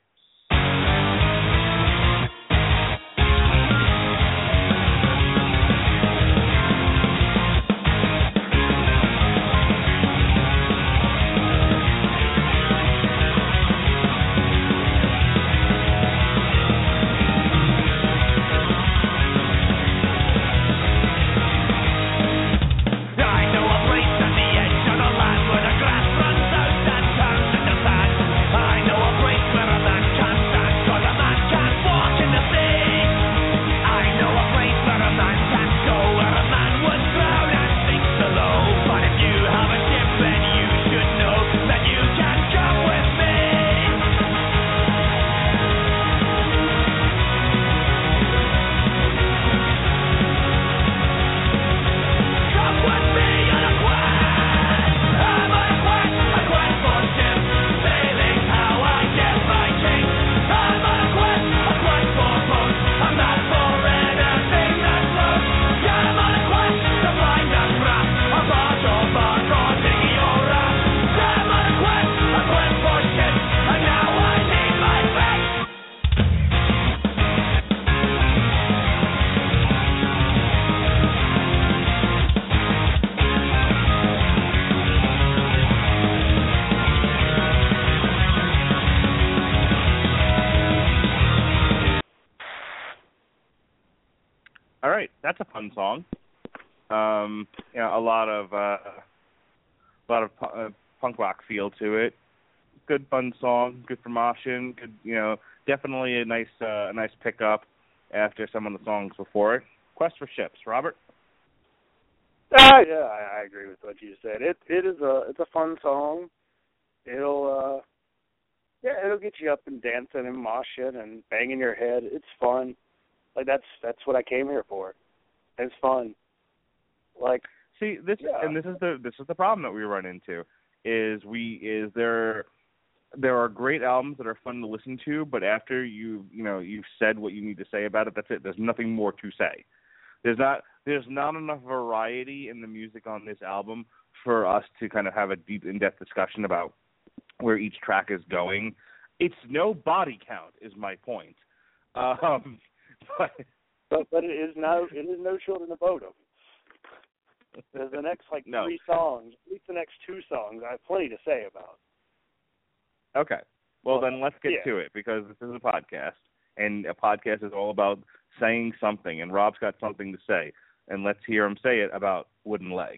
All right, that's a fun song. Um, you know, a lot of uh, a lot of uh, punk rock feel to it. Good fun song, good for moshing. Good, you know, definitely a nice uh, a nice pickup after some of the songs before it. Quest for Ships, Robert. Uh, yeah, I, I agree with what you said. It it is a it's a fun song. It'll uh, yeah, it'll get you up and dancing and moshing and banging your head. It's fun. Like that's that's what I came here for. It's fun. Like see this yeah. and this is the this is the problem that we run into is we is there there are great albums that are fun to listen to, but after you you know you've said what you need to say about it, that's it. There's nothing more to say. There's not there's not enough variety in the music on this album for us to kind of have a deep in-depth discussion about where each track is going. It's no body count is my point. Um, but, but but it is no it is no Children of Bodom. There's the next like no. three songs, at least the next two songs, I have plenty to say about. Okay. Well, then let's get yeah. to it because this is a podcast, and a podcast is all about saying something, and Rob's got something to say, and let's hear him say it about Wooden Leg.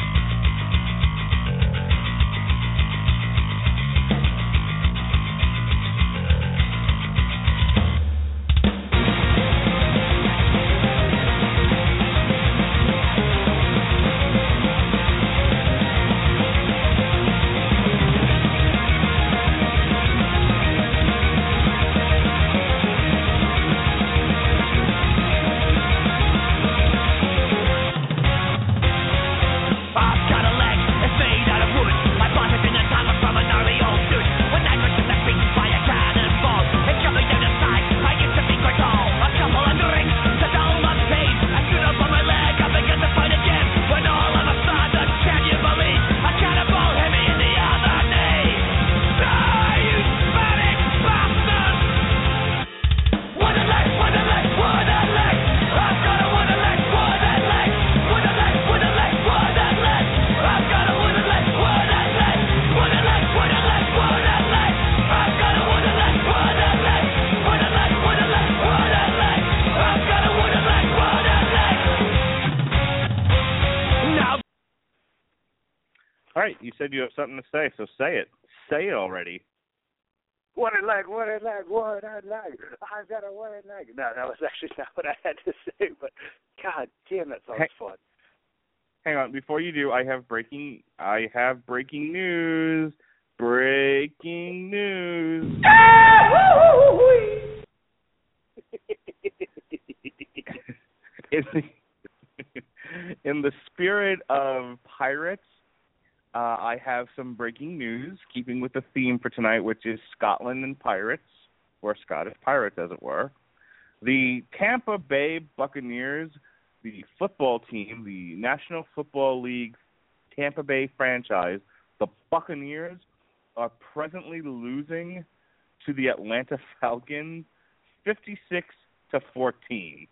All right, you said you have something to say, so say it. Say it already. What it like, what it like, what I like. I've got a what it like. No, that was actually not what I had to say, but God damn, that sounds hang, fun. Hang on, before you do, I have breaking. I have breaking news. Breaking news. in the, in the spirit of pirates, uh, I have some breaking news, keeping with the theme for tonight, which is Scotland and pirates, or Scottish pirates, as it were. The Tampa Bay Buccaneers, the football team, the National Football League Tampa Bay franchise, the Buccaneers, are presently losing to the Atlanta Falcons fifty-six to fourteen.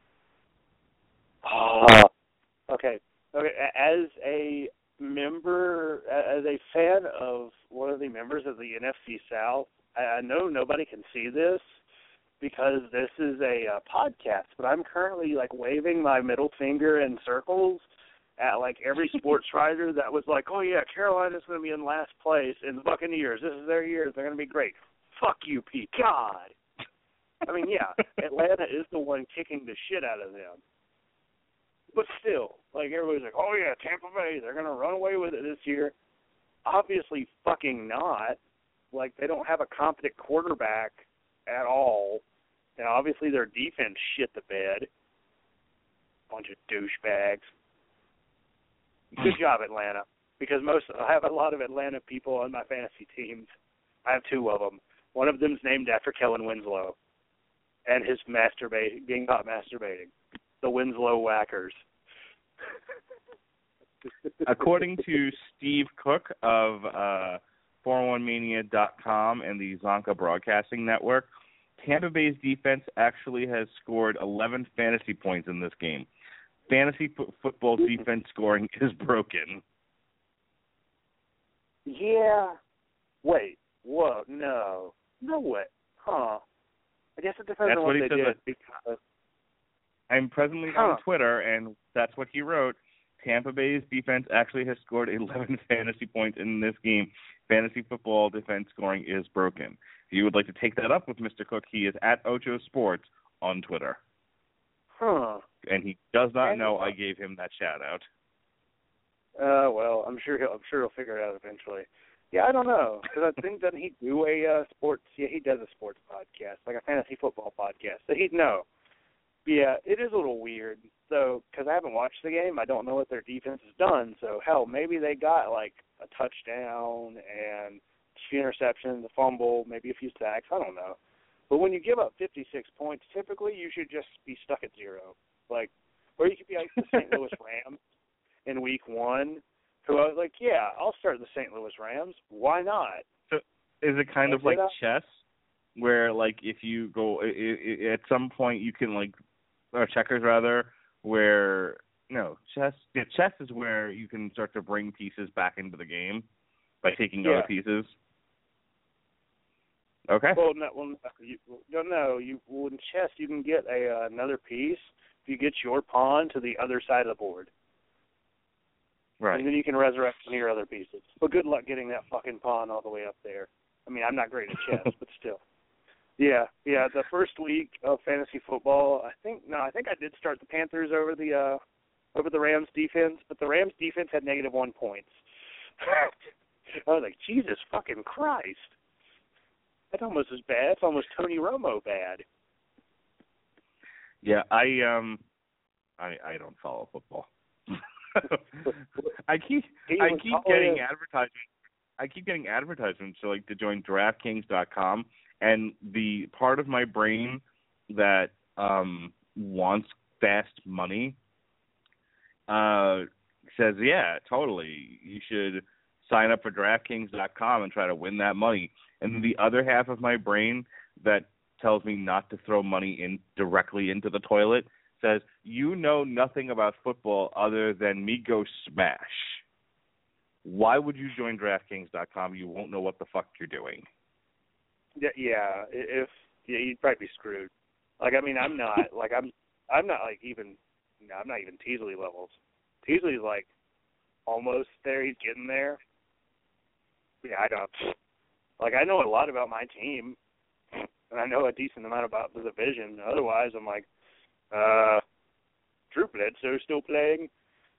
Uh, okay. Okay. As a member, as a fan of one of the members of the N F C South, I know nobody can see this because this is a uh, podcast, but I'm currently like waving my middle finger in circles at like every sports writer that was like, oh yeah, Carolina's going to be in last place, and the Buccaneers, this is their year, they're going to be great. Fuck you, Pete. God. I mean, yeah, Atlanta is the one kicking the shit out of them. But still, like everybody's like, oh yeah, Tampa Bay, they're going to run away with it this year. Obviously fucking not. Like, they don't have a competent quarterback at all. And obviously their defense shit the bed. Bunch of douchebags. Good job, Atlanta. Because most I have a lot of Atlanta people on my fantasy teams. I have two of them. One of them's named after Kellen Winslow and his masturbating, being caught masturbating. The Winslow Whackers. According to Steve Cook of uh, four oh one mania dot com and the Zonka Broadcasting Network, Tampa Bay's defense actually has scored eleven fantasy points in this game. Fantasy f- football defense scoring is broken. Yeah. Wait. Whoa. No. No way. Huh. I guess it depends That's on what what he they said did. that- Because I'm presently huh. on Twitter, and that's what he wrote. Tampa Bay's defense actually has scored eleven fantasy points in this game. Fantasy football defense scoring is broken. If you would like to take that up with Mister Cook, he is at Ocho Sports on Twitter. Huh. And he does not And- know I gave him that shout out. Uh, well, I'm sure he'll. I'm sure he'll figure it out eventually. Yeah, I don't know because I think doesn't he do a uh, sports? Yeah, he does a sports podcast, like a fantasy football podcast. So he'd know. Yeah, it is a little weird. So because I haven't watched the game, I don't know what their defense has done. So hell, maybe they got like a touchdown and a few interceptions, a fumble, maybe a few sacks. I don't know. But when you give up fifty-six points, typically you should just be stuck at zero. Like, or you could be like the Saint Louis Rams in week one, who I was like, yeah, I'll start the Saint Louis Rams. Why not? So is it kind That's of like it. chess, where like if you go i i at some point you can like, or checkers rather, where no chess. Yeah, chess is where you can start to bring pieces back into the game by taking Yeah. other pieces. Okay. Well, no, well, you, no, no. You well, in chess, you can get a uh, another piece if you get your pawn to the other side of the board, Right. and then you can resurrect one of your other pieces. But good luck getting that fucking pawn all the way up there. I mean, I'm not great at chess, but still. Yeah, yeah. The first week of fantasy football, I think no, I think I did start the Panthers over the uh, over the Rams defense, but the Rams defense had negative one points. I was like, Jesus fucking Christ. That's almost as bad. It's almost Tony Romo bad. Yeah, I um, I I don't follow football. I keep He I was keep calling getting it- advertisements. I keep getting advertisements to like to join DraftKings dot com, and the part of my brain that um wants fast money uh says, yeah, totally. You should sign up for DraftKings dot com and try to win that money. And the other half of my brain that tells me not to throw money in directly into the toilet says, you know nothing about football other than me go smash. Why would you join DraftKings dot com? You won't know what the fuck you're doing. Yeah, yeah. If yeah, you'd probably be screwed. Like, I mean, I'm not like I'm I'm not like even no, I'm not even Teasley levels. Teasley's like almost there. He's getting there. Yeah, I don't. Like, I know a lot about my team, and I know a decent amount about the division. Otherwise, I'm like, uh, Drew Bledsoe still playing?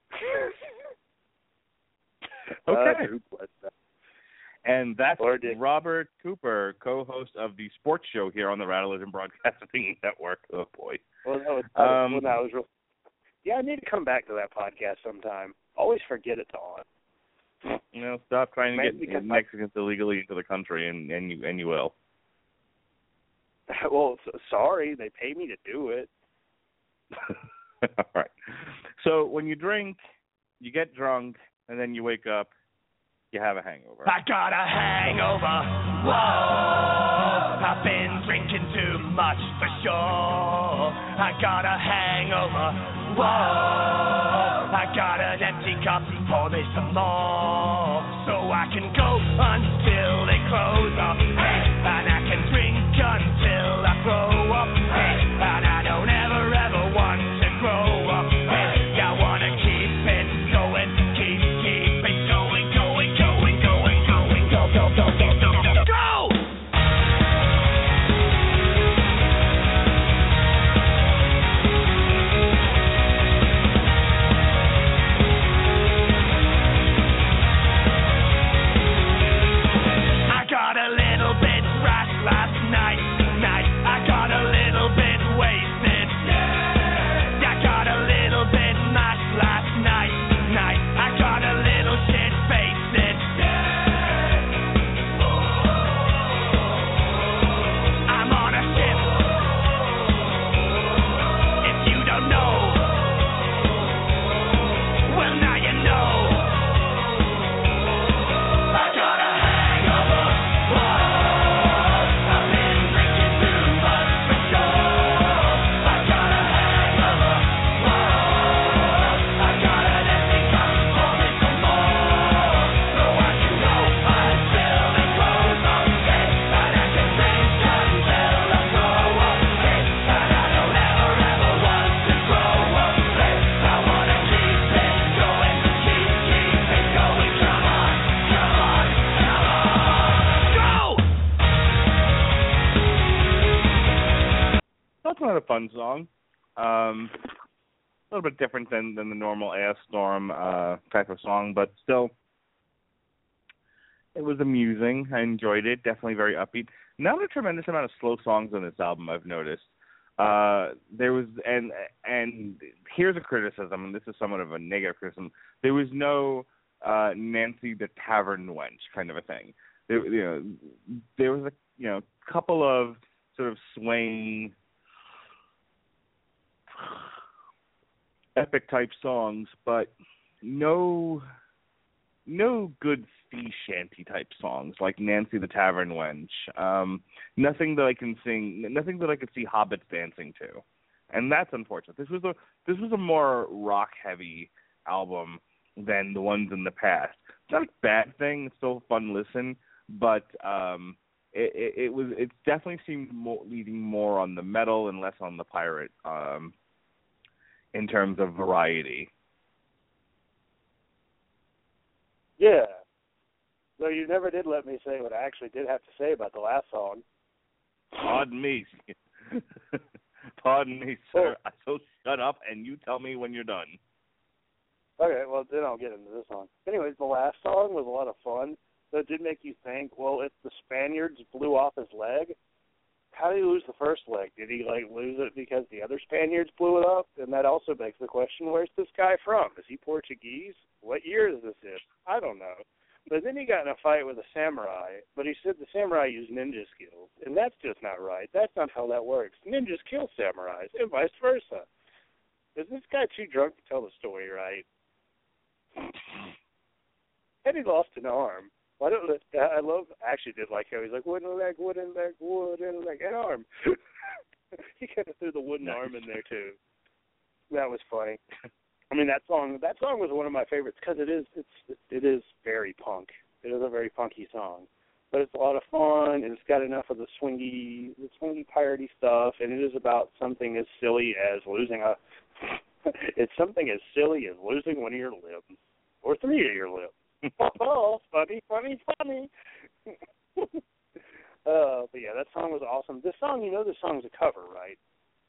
Okay. Uh, Drew Bledsoe. And that's Or did- Robert Cooper, co-host of the sports show here on the Rattlevision Broadcasting Network. Oh, boy. Well, that was, that was, Um, well, that was real. Yeah, I need to come back to that podcast sometime. Always forget it's on. You know, stop trying to Maybe get Mexicans illegally into the country, and, and you and you will. Well, sorry, they pay me to do it. All right. So when you drink, you get drunk, and then you wake up, you have a hangover. I got a hangover. Whoa, I've been drinking too much for sure. I got a hangover. Whoa, I got an empty cup. Pour me some more, so I can go until they close up. Hey, and I can drink until I throw up. Hey, and I don't ever ever want to grow up. Hey, I wanna keep it going, keep keep it going, going, going, going, going, go, go, go, go, go, go, go. I got a little bit rash last night, night. I got a little bit wasted. I got a little bit mashed last night, night. I got a little shit faced. I'm on a ship. If you don't know, well now you know. I got a hangover. Whoa, I've been drinking too much for sure. I got a hangover. Whoa, I got an empty cup. Pour me some more, so I can go until they close up. Hey, and I can drink until I throw up. Hey, and I don't ever ever want to grow up. Hey, I wanna keep it going, keep keep it going. Come on, come on, come on, go! That's not a fun song. Um, a little bit different than, than the normal Ass Storm uh, type of song, but still, it was amusing. I enjoyed it. Definitely very upbeat. Not a tremendous amount of slow songs on this album, I've noticed. Uh, there was, and and here's a criticism, and this is somewhat of a negative criticism. There was no uh, Nancy the Tavern Wench kind of a thing. There, you know, there was a you know couple of sort of swaying, epic type songs, but no no good sea shanty type songs like Nancy the Tavern Wench. Um, nothing that I can sing, nothing that I could see hobbits dancing to, and that's unfortunate. This was a this was a more rock heavy album than the ones in the past. It's not a bad thing; it's still a fun listen, but um, it, it, it was it definitely seemed more, leading more on the metal and less on the pirate um, in terms of variety. Yeah. So you never did let me say what I actually did have to say about the last song. Pardon me. Pardon me, sir. So shut up and you tell me when you're done. Okay, well, then I'll get into this song. Anyways, the last song was a lot of fun. So it did make you think, well, if the Spaniards blew off his leg, how did he lose the first leg? Did he, like, lose it because the other Spaniards blew it up? And that also begs the question, where's this guy from? Is he Portuguese? What year is this in? I don't know. But then he got in a fight with a samurai, but he said the samurai used ninja skills, and that's just not right. That's not how that works. Ninjas kill samurais, and vice versa. Is this guy too drunk to tell the story right? And he lost an arm. Why don't I love? I actually did like how he's like wooden leg, wooden leg, wooden leg, and arm. He kind of threw the wooden nice. arm in there too. That was funny. I mean, that song that song was one of my favorites because it is it's it is very punk. It is a very punky song, but it's a lot of fun and it's got enough of the swingy the swingy piratey stuff, and it is about something as silly as losing a. It's something as silly as losing one of your limbs or three of your limbs. Oh, funny, funny, funny. uh, but yeah, that song was awesome. This song, you know, this song's a cover, right?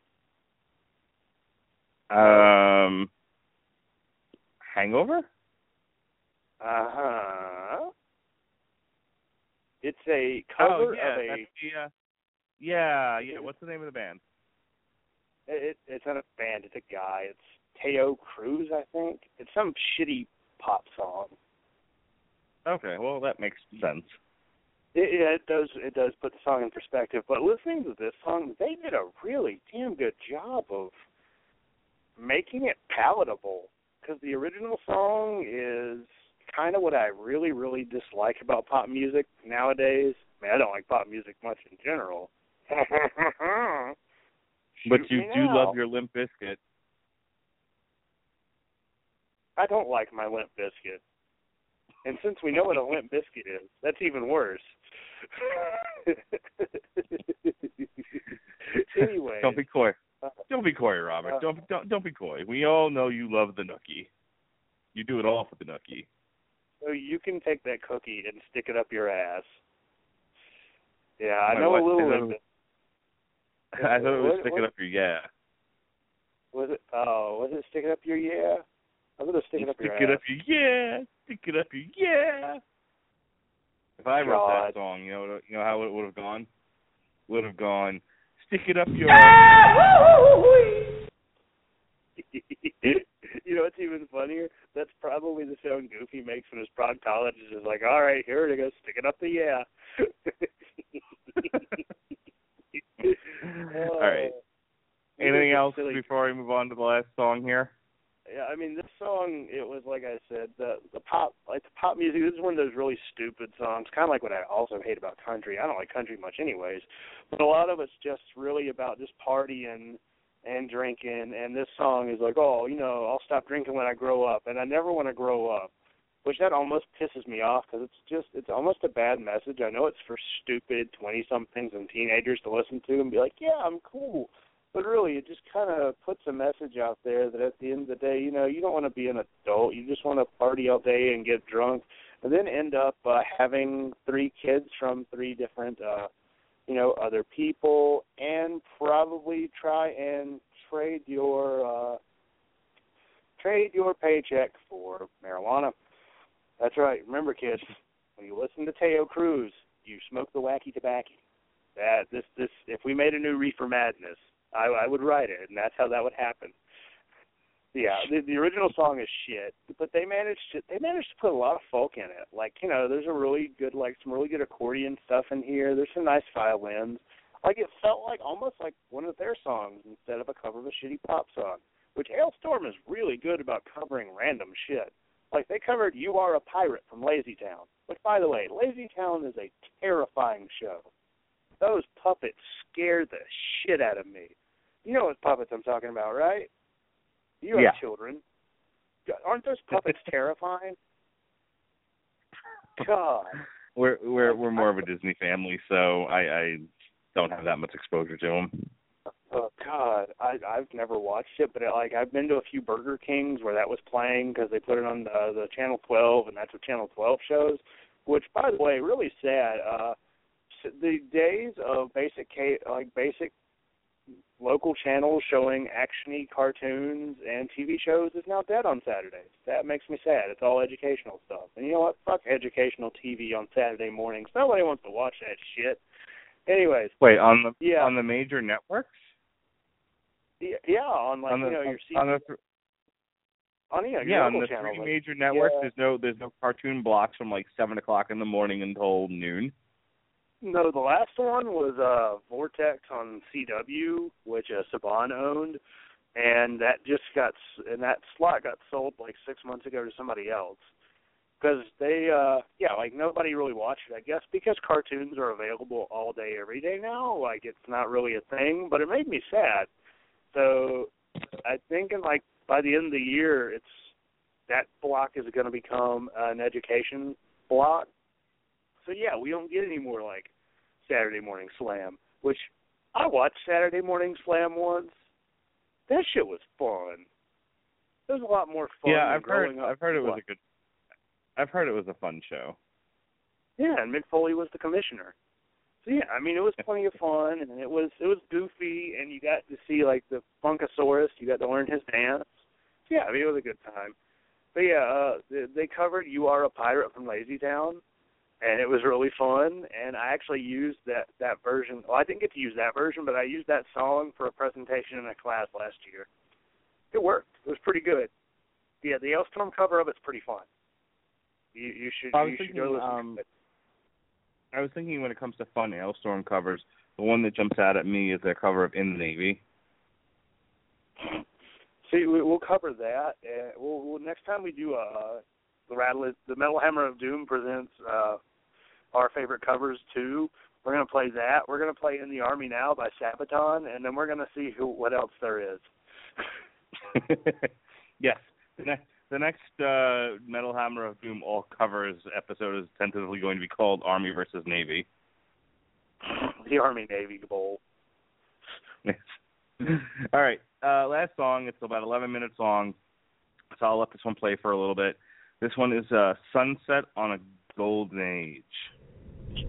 Um. Hangover? Uh-huh. It's a cover oh, yeah, of a... That's the, uh, yeah, yeah. What's the name of the band? It, it's not a band. It's a guy. It's Teo Cruz, I think. It's some shitty pop song. Okay, well that makes sense. It, yeah, it does. It does put the song in perspective. But listening to this song, they did a really damn good job of making it palatable. Because the original song is kind of what I really, really dislike about pop music nowadays. I mean, I don't like pop music much in general. But you do now. love your Limp Bizkit. I don't like my Limp Bizkit. And since we know what a Limp Bizkit is, that's even worse. Anyway. Don't be coy. Don't be coy, Robert. Uh, don't don't don't be coy. We all know you love the Nookie. You do it all for the Nookie. So you can take that cookie and stick it up your ass. Yeah, I My know what? a little I Limp thought, I thought it was what, sticking what, up your yeah. Was it? Oh, was it stick it up your yeah? I thought it was stick it up Stick your it ass. up your yeah. Stick it up your yeah. If I wrote God. that song, you know, you know how it would have gone. Would have gone. Stick it up your. You know what's even funnier? That's probably the sound Goofy makes when his proctologist is like, "All right, here it goes. Stick it up the yeah." All right. Anything else before we move on to the last song here? Yeah, I mean, this song, it was, like I said, the the pop, like the pop music, this is one of those really stupid songs, kind of like what I also hate about country. I don't like country much anyways, but a lot of it's just really about just partying and drinking, and this song is like, oh, you know, I'll stop drinking when I grow up, and I never want to grow up, which that almost pisses me off, because it's just, it's almost a bad message. I know it's for stupid twenty-somethings and teenagers to listen to and be like, yeah, I'm cool. But really, it just kind of puts a message out there that at the end of the day, you know, you don't want to be an adult. You just want to party all day and get drunk and then end up uh, having three kids from three different, uh, you know, other people, and probably try and trade your uh, trade your paycheck for marijuana. That's right. Remember, kids, when you listen to Teo Cruz, you smoke the wacky tobacco. That this this if we made a new Reefer Madness, I, I would write it, and that's how that would happen. Yeah, the, the original song is shit, but they managed to they managed to put a lot of folk in it. Like, you know, there's a really good, like, some really good accordion stuff in here. There's some nice violins. Like, it felt like almost like one of their songs instead of a cover of a shitty pop song, which Hailstorm is really good about covering random shit. Like, they covered You Are a Pirate from Lazy Town, which, by the way, Lazy Town is a terrifying show. Those puppets scared the shit out of me. You know what puppets I'm talking about, right? You have yeah. children. Aren't those puppets terrifying? God. We're we're we're more of a Disney family, so I, I don't have that much exposure to them. Oh God, I I've never watched it, but it, like I've been to a few Burger Kings where that was playing because they put it on the, the Channel twelve, and that's what Channel twelve shows. Which, by the way, really sad. Uh, the days of basic like basic local channels showing action-y cartoons and T V shows is now dead on Saturdays. That makes me sad. It's all educational stuff. And you know what? Fuck educational T V on Saturday mornings. Nobody wants to watch that shit. Anyways. Wait, on the yeah. on the major networks? Yeah, yeah on like on the, you know your on the th- on you know, your yeah on local the channels, three like, major networks. yeah. There's no there's no cartoon blocks from like seven o'clock in the morning until noon. No, the last one was uh, Vortex on C W, which uh, Saban owned, and that just got and that slot got sold like six months ago to somebody else. Because they, uh, yeah, like nobody really watched it, I guess, because cartoons are available all day, every day now. Like it's not really a thing, but it made me sad. So I think in like by the end of the year, it's that block is going to become an education block. So, yeah, we don't get any more, like, Saturday Morning Slam, which I watched Saturday Morning Slam once. That shit was fun. It was a lot more fun Yeah, than I've heard, growing up. I've heard it was a good, I've heard it was a fun show. Yeah, and Mick Foley was the commissioner. So, yeah, I mean, it was plenty of fun, and it was it was goofy, and you got to see, like, the Funkasaurus. You got to learn his dance. So, yeah, I mean, it was a good time. But, yeah, uh, they, they covered You Are a Pirate from Lazy Town. And it was really fun, and I actually used that, that version. Well, I didn't get to use that version, but I used that song for a presentation in a class last year. it worked. It was pretty good. Yeah, the Ailstorm cover of it's pretty fun. You you should I was you thinking, should go listen um, to it. I was thinking when it comes to fun Ailstorm covers, the one that jumps out at me is their cover of In the Navy. See, we, we'll cover that. And we'll, we'll next time we do uh the Rattle, the Metal Hammer of Doom presents uh, our favorite covers too. We're gonna play that. We're gonna play In the Army Now by Sabaton, and then we're gonna see who what else there is. Yes, the next the next uh, Metal Hammer of Doom all covers episode is tentatively going to be called Army versus Navy. The Army Navy Bowl. Yes. All right, uh, last song. It's about eleven minutes long, so I'll let this one play for a little bit. This one is uh, Sunset on a Golden Age.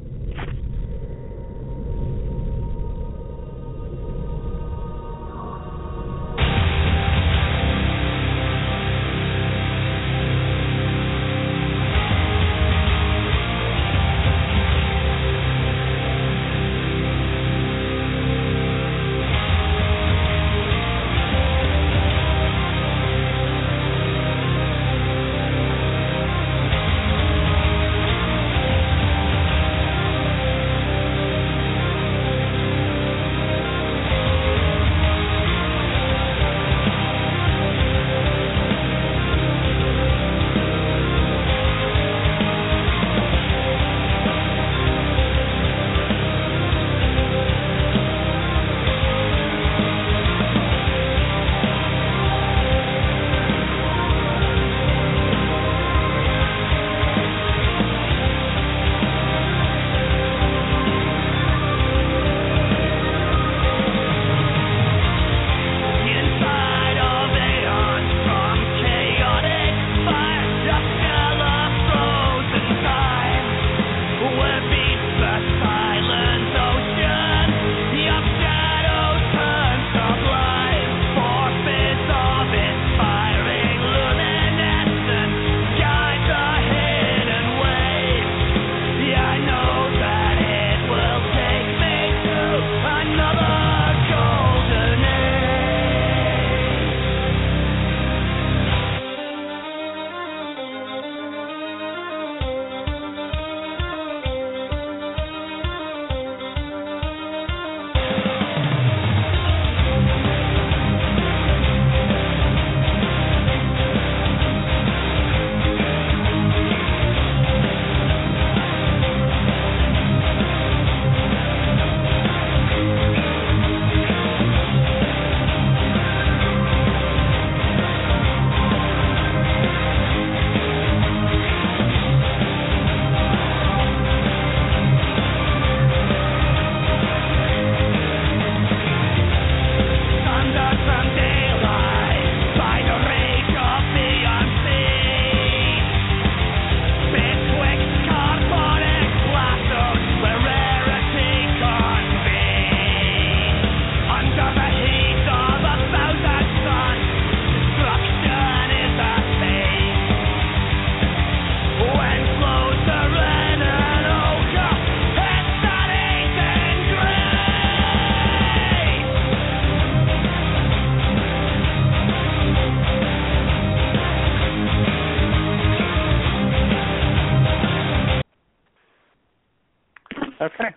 Okay.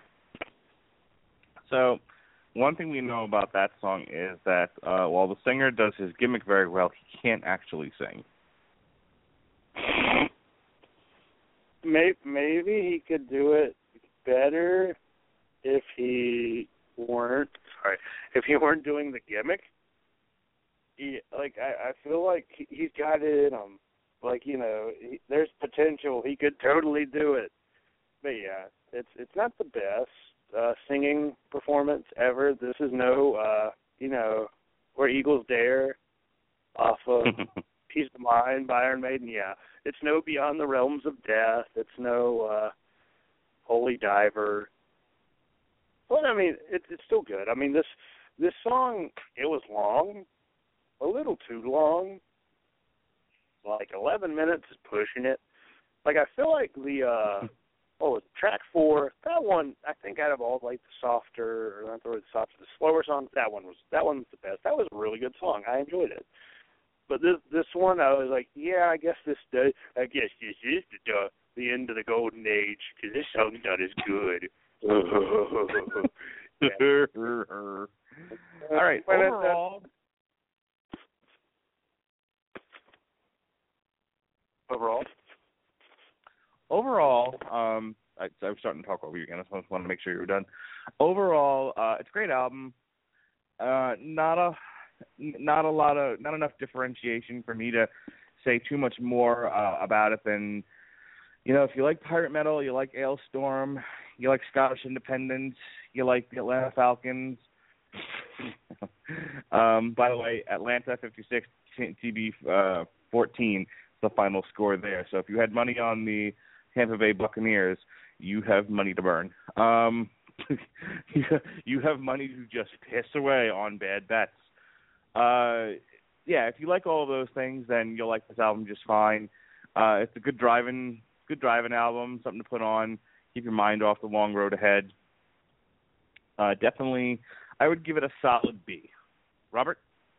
So one thing we know about that song is that uh, while the singer does his gimmick very well, he can't actually sing. Maybe, maybe he could do it better if he weren't sorry if he weren't doing the gimmick. He, like I, I feel like he, he's got it in him. Like, you know, he, there's potential. He could totally do it. But yeah, it's it's not the best uh, singing performance ever. This is no, uh, you know, Where Eagles Dare off of Peace of Mind by Iron Maiden. Yeah, it's no Beyond the Realms of Death. It's no uh, Holy Diver. But I mean, it, it's still good. I mean, this this song, it was long, a little too long. Like eleven minutes is pushing it. Like I feel like the uh, oh track four, that one I think out of all like the softer or not the softer, the slower songs, that one was that one was the best. That was a really good song. I enjoyed it. But this this one, I was like, yeah, I guess this does. I guess this is the uh, the end of the golden age because this song's not as good. All right. Overall, overall, overall, um, I, I was starting to talk over you again. I just want to make sure you were done. Overall, uh, it's a great album. Uh, not a not a lot of not enough differentiation for me to say too much more uh, about it than, you know, if you like pirate metal, you like Ailstorm, you like Scottish independence, you like the Atlanta Falcons. um, by the way, Atlanta fifty-six, T B uh, fourteen is the final score there. So if you had money on the Tampa Bay Buccaneers, you have money to burn. Um, you have money to just piss away on bad bets. Uh, yeah, if you like all of those things, then you'll like this album just fine. Uh, it's a good driving, good driving album, something to put on, keep your mind off the long road ahead. Uh, definitely, I would give it a solid B. Robert?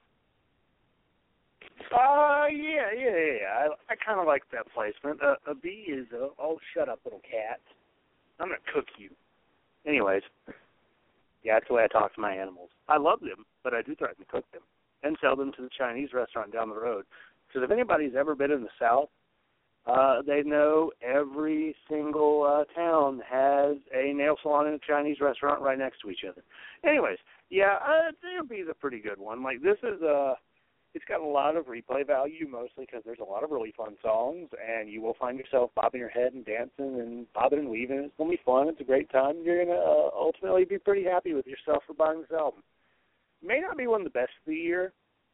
Uh, yeah, yeah, yeah. I, I kind of like that placement. Uh, a B is, a, oh, shut up, little cat. I'm going to cook you. Anyways, yeah, that's the way I talk to my animals. I love them, but I do threaten to cook them and sell them to the Chinese restaurant down the road. Because if anybody's ever been in the South, uh, they know every single uh, town has a nail salon and a Chinese restaurant right next to each other. Anyways, yeah, uh, it'll be the pretty good one. Like, this is a... It's got a lot of replay value, mostly because there's a lot of really fun songs, and you will find yourself bobbing your head and dancing and bobbing and weaving. It's going to be fun. It's a great time. You're going to uh, ultimately be pretty happy with yourself for buying this album. It may not be one of the best of the year,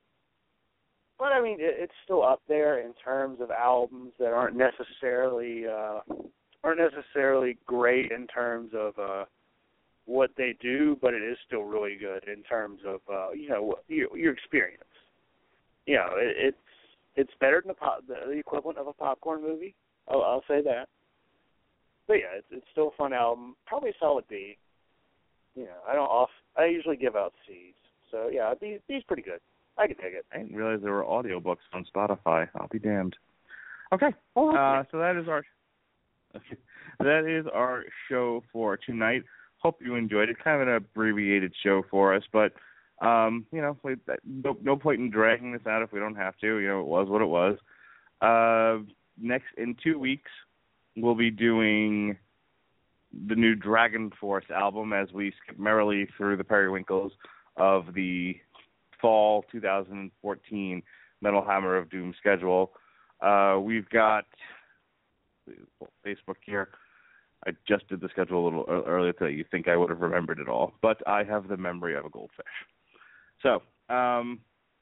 but, I mean, it, it's still up there in terms of albums that aren't necessarily uh, aren't necessarily great in terms of uh, what they do, but it is still really good in terms of, uh, you know, your, your experience. You know, it, it's it's better than the, pop, the, the equivalent of a popcorn movie. I'll, I'll say that. But yeah, it's it's still a fun album. Probably a solid B. You know, I don't off. I usually give out C's. So yeah, B B's pretty good. I can take it. I didn't realize there were audiobooks on Spotify. I'll be damned. Okay, uh, so that is our okay. that is our show for tonight. Hope you enjoyed it. Kind of an abbreviated show for us, but. Um, you know, we, no, no point in dragging this out if we don't have to. You know, it was what it was. Uh, next, in two weeks, we'll be doing the new Dragon Force album as we skip merrily through the periwinkles of the fall two thousand fourteen Metal Hammer of Doom schedule. Uh, we've got Facebook here. I just did the schedule a little earlier today. You think I would have remembered it all, but I have the memory of a goldfish. So, um,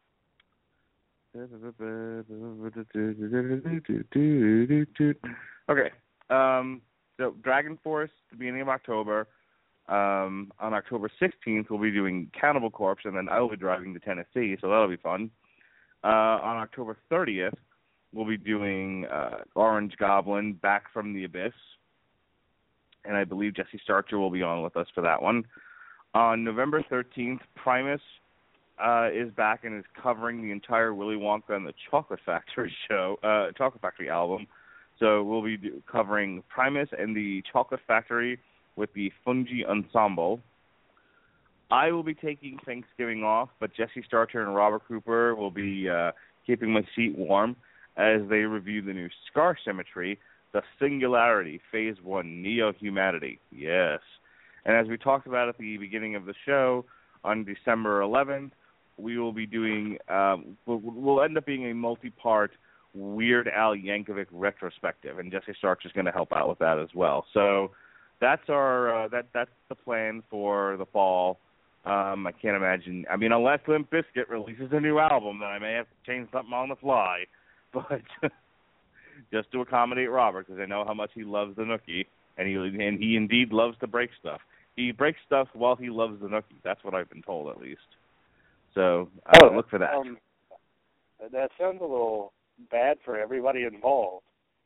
okay, um, so Dragon Force, the beginning of October. Um, on October sixteenth, we'll be doing Cannibal Corpse, and then I will be driving to Tennessee, so that'll be fun. Uh, on October thirtieth, we'll be doing uh, Orange Goblin, Back from the Abyss, and I believe Jesse Starcher will be on with us for that one. On November thirteenth, Primus uh, is back and is covering the entire Willy Wonka and the Chocolate Factory show, uh, Chocolate Factory album. So we'll be do- covering Primus and the Chocolate Factory with the Fungi Ensemble. I will be taking Thanksgiving off, but Jesse Starcher and Robert Cooper will be uh, keeping my seat warm as they review the new Scar Symmetry, The Singularity, Phase one, Neo-Humanity. Yes. And as we talked about at the beginning of the show, on December eleventh, we will be doing, um, we'll, we'll end up being a multi-part Weird Al Yankovic retrospective, and Jesse Starcher is going to help out with that as well. So that's our, uh, that that's the plan for the fall. Um, I can't imagine, I mean, unless Limp Bizkit releases a new album, then I may have to change something on the fly. But just to accommodate Robert, because I know how much he loves the Nookie, and he and he indeed loves to break stuff. He breaks stuff while he loves the Nookie. That's what I've been told, at least. So uh, oh, look for that. Um, that sounds a little bad for everybody involved.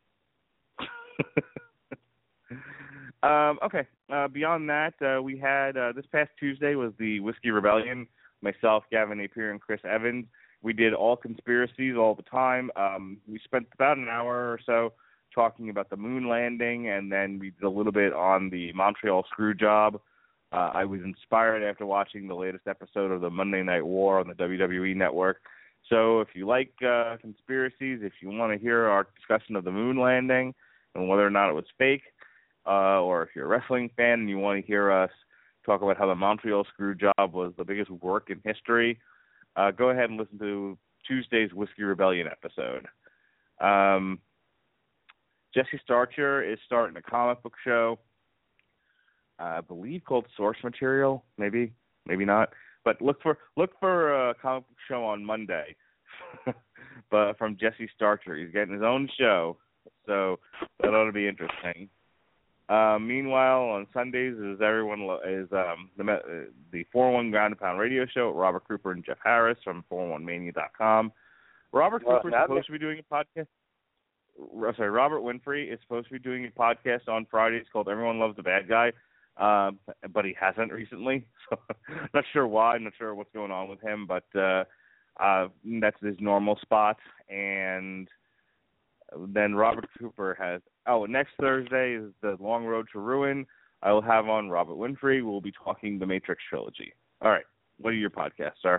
um, okay. Uh, beyond that, uh, we had uh, this past Tuesday was the Whiskey Rebellion. Myself, Gavin Napier, and Chris Evans We did all conspiracies all the time. Um, we spent about an hour or so talking about the moon landing, and then we did a little bit on the Montreal screw job. Uh, I was inspired after watching the latest episode of the Monday Night War on the W W E Network. So if you like uh, conspiracies, if you want to hear our discussion of the moon landing and whether or not it was fake, uh, or if you're a wrestling fan and you want to hear us talk about how the Montreal screw job was the biggest work in history, uh, go ahead and listen to Tuesday's Whiskey Rebellion episode. Um, Jesse Starcher is starting a comic book show, I believe called Source Material, maybe, maybe not. But look for look for a comic book show on Monday, but from Jesse Starcher. He's getting his own show, so that ought to be interesting. Uh, meanwhile, on Sundays, is everyone lo- is um, the the four oh one Ground and Pound radio show with Robert Cooper and Jeff Harris from four oh one mania dot com. Robert Well, Cooper is supposed to be doing a podcast. Sorry, Robert Winfrey is supposed to be doing a podcast on Fridays called Everyone Loves the Bad Guy, um, but he hasn't recently. So not sure why. Not sure what's going on with him, but uh, uh, that's his normal spot. And then Robert Cooper has. Oh, next Thursday is the Long Road to Ruin. I will have on Robert Winfrey. We'll be talking the Matrix trilogy. All right. What are your podcasts, sir?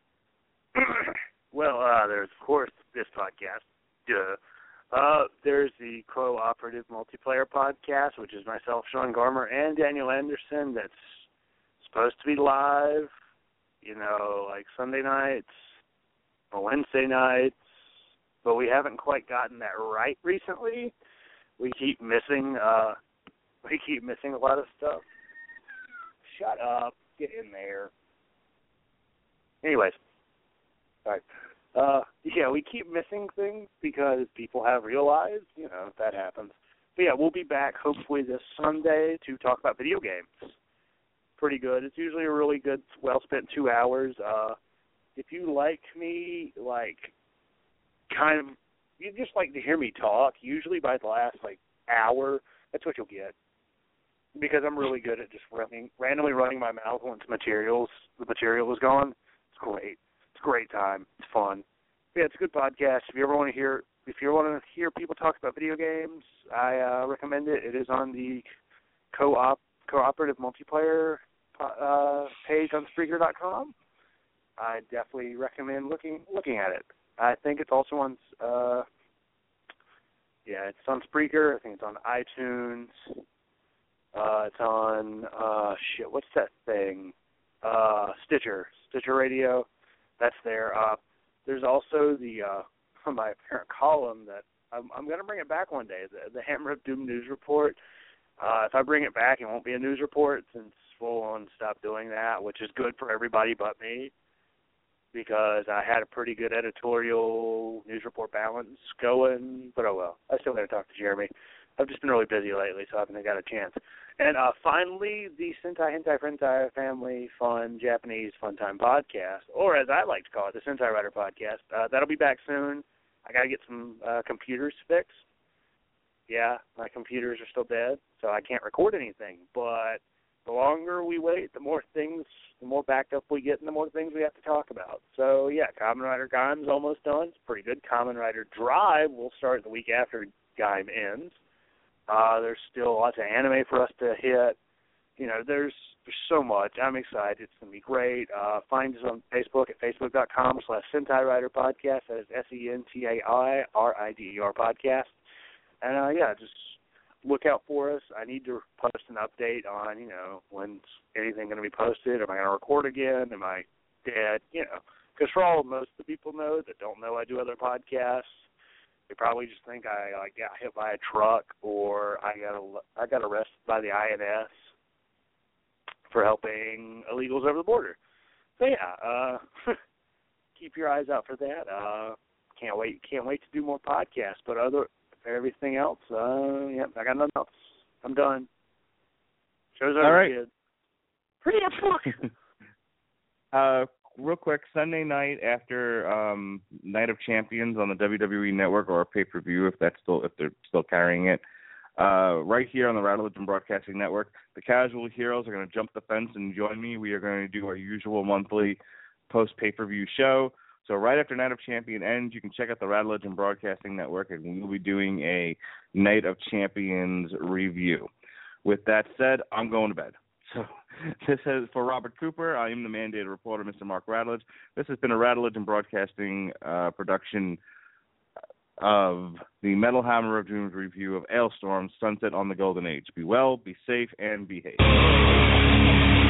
Well, uh, there's, of course, this podcast. Duh. Uh, there's the Cooperative Multiplayer Podcast, which is myself, Sean Garmer, and Daniel Anderson. That's supposed to be live, you know, like Sunday nights or Wednesday nights, but we haven't quite gotten that right recently. We keep missing, uh, we keep missing a lot of stuff. Shut up. Get in there. Anyways. All right. Uh, yeah, we keep missing things because people have realized, you know, that happens. But yeah, we'll be back hopefully this Sunday to talk about video games. Pretty good. It's usually a really good, well-spent two hours. Uh, if you like me, like, kind of, you just like to hear me talk, usually by the last, like, hour, that's what you'll get. Because I'm really good at just running, randomly running my mouth once materials, the material is gone. It's great. It's a great time. It's fun. Yeah, it's a good podcast. If you ever want to hear, if you want to hear people talk about video games, I uh, recommend it. It is on the co-op cooperative multiplayer uh, page on Spreaker dot com. I definitely recommend looking looking at it. I think it's also on, uh, yeah, it's on Spreaker. I think it's on iTunes. Uh, it's on uh, shit. What's that thing? Uh, Stitcher, Stitcher Radio. That's there. Uh, there's also the uh, my apparent column that I'm, I'm going to bring it back one day. The, the Hammer of Doom news report. Uh, if I bring it back, it won't be a news report since full on stopped doing that, which is good for everybody but me, because I had a pretty good editorial news report balance going. But oh well, I still got to talk to Jeremy. I've just been really busy lately, so I haven't got a chance. And uh, finally, the Sentai Hentai Frentai Family Fun Japanese Fun Time Podcast, or as I like to call it, the Sentai Writer Podcast. Uh, that'll be back soon. I got to get some uh, computers fixed. Yeah, my computers are still dead, so I can't record anything. But the longer we wait, the more things, the more backed up we get, and the more things we have to talk about. So, yeah, Kamen Rider Gaim's almost done. It's pretty good. Kamen Rider Drive will start the week after Gaim ends. Uh, there's still lots of anime for us to hit. You know, there's there's so much. I'm excited. It's going to be great. Uh, find us on Facebook at facebook.com slash Sentai Rider Podcast. That is S E N T A I R I D E R Podcast. And, uh, yeah, just look out for us. I need to post an update on, you know, when's anything going to be posted. Am I going to record again? Am I dead? You know, because for all most of the people know that don't know I do other podcasts, they probably just think I like got hit by a truck or I got I got arrested by the I N S for helping illegals over the border. So yeah, uh, keep your eyes out for that. Uh, can't wait can't wait to do more podcasts. But other for everything else, uh, yeah, I got nothing else. I'm done. Show's over, all right. Kid. Pretty up. uh. Real quick, Sunday night after um, Night of Champions on the W W E Network, or a pay-per-view if that's still if they're still carrying it, uh, right here on the Rattlevision Broadcasting Network, the Casual Heroes are going to jump the fence and join me. We are going to do our usual monthly post pay-per-view show. So right after Night of Champion ends, you can check out the Rad Legend Broadcasting Network, and we will be doing a Night of Champions review. With that said, I'm going to bed. So this is for Robert Cooper. I am the mandated reporter, Mister Mark Radulich. This has been a Rad Legend Broadcasting uh, production of the Metal Hammer of Doom's review of Alestorm, Sunset on the Golden Age. Be well, be safe, and behave.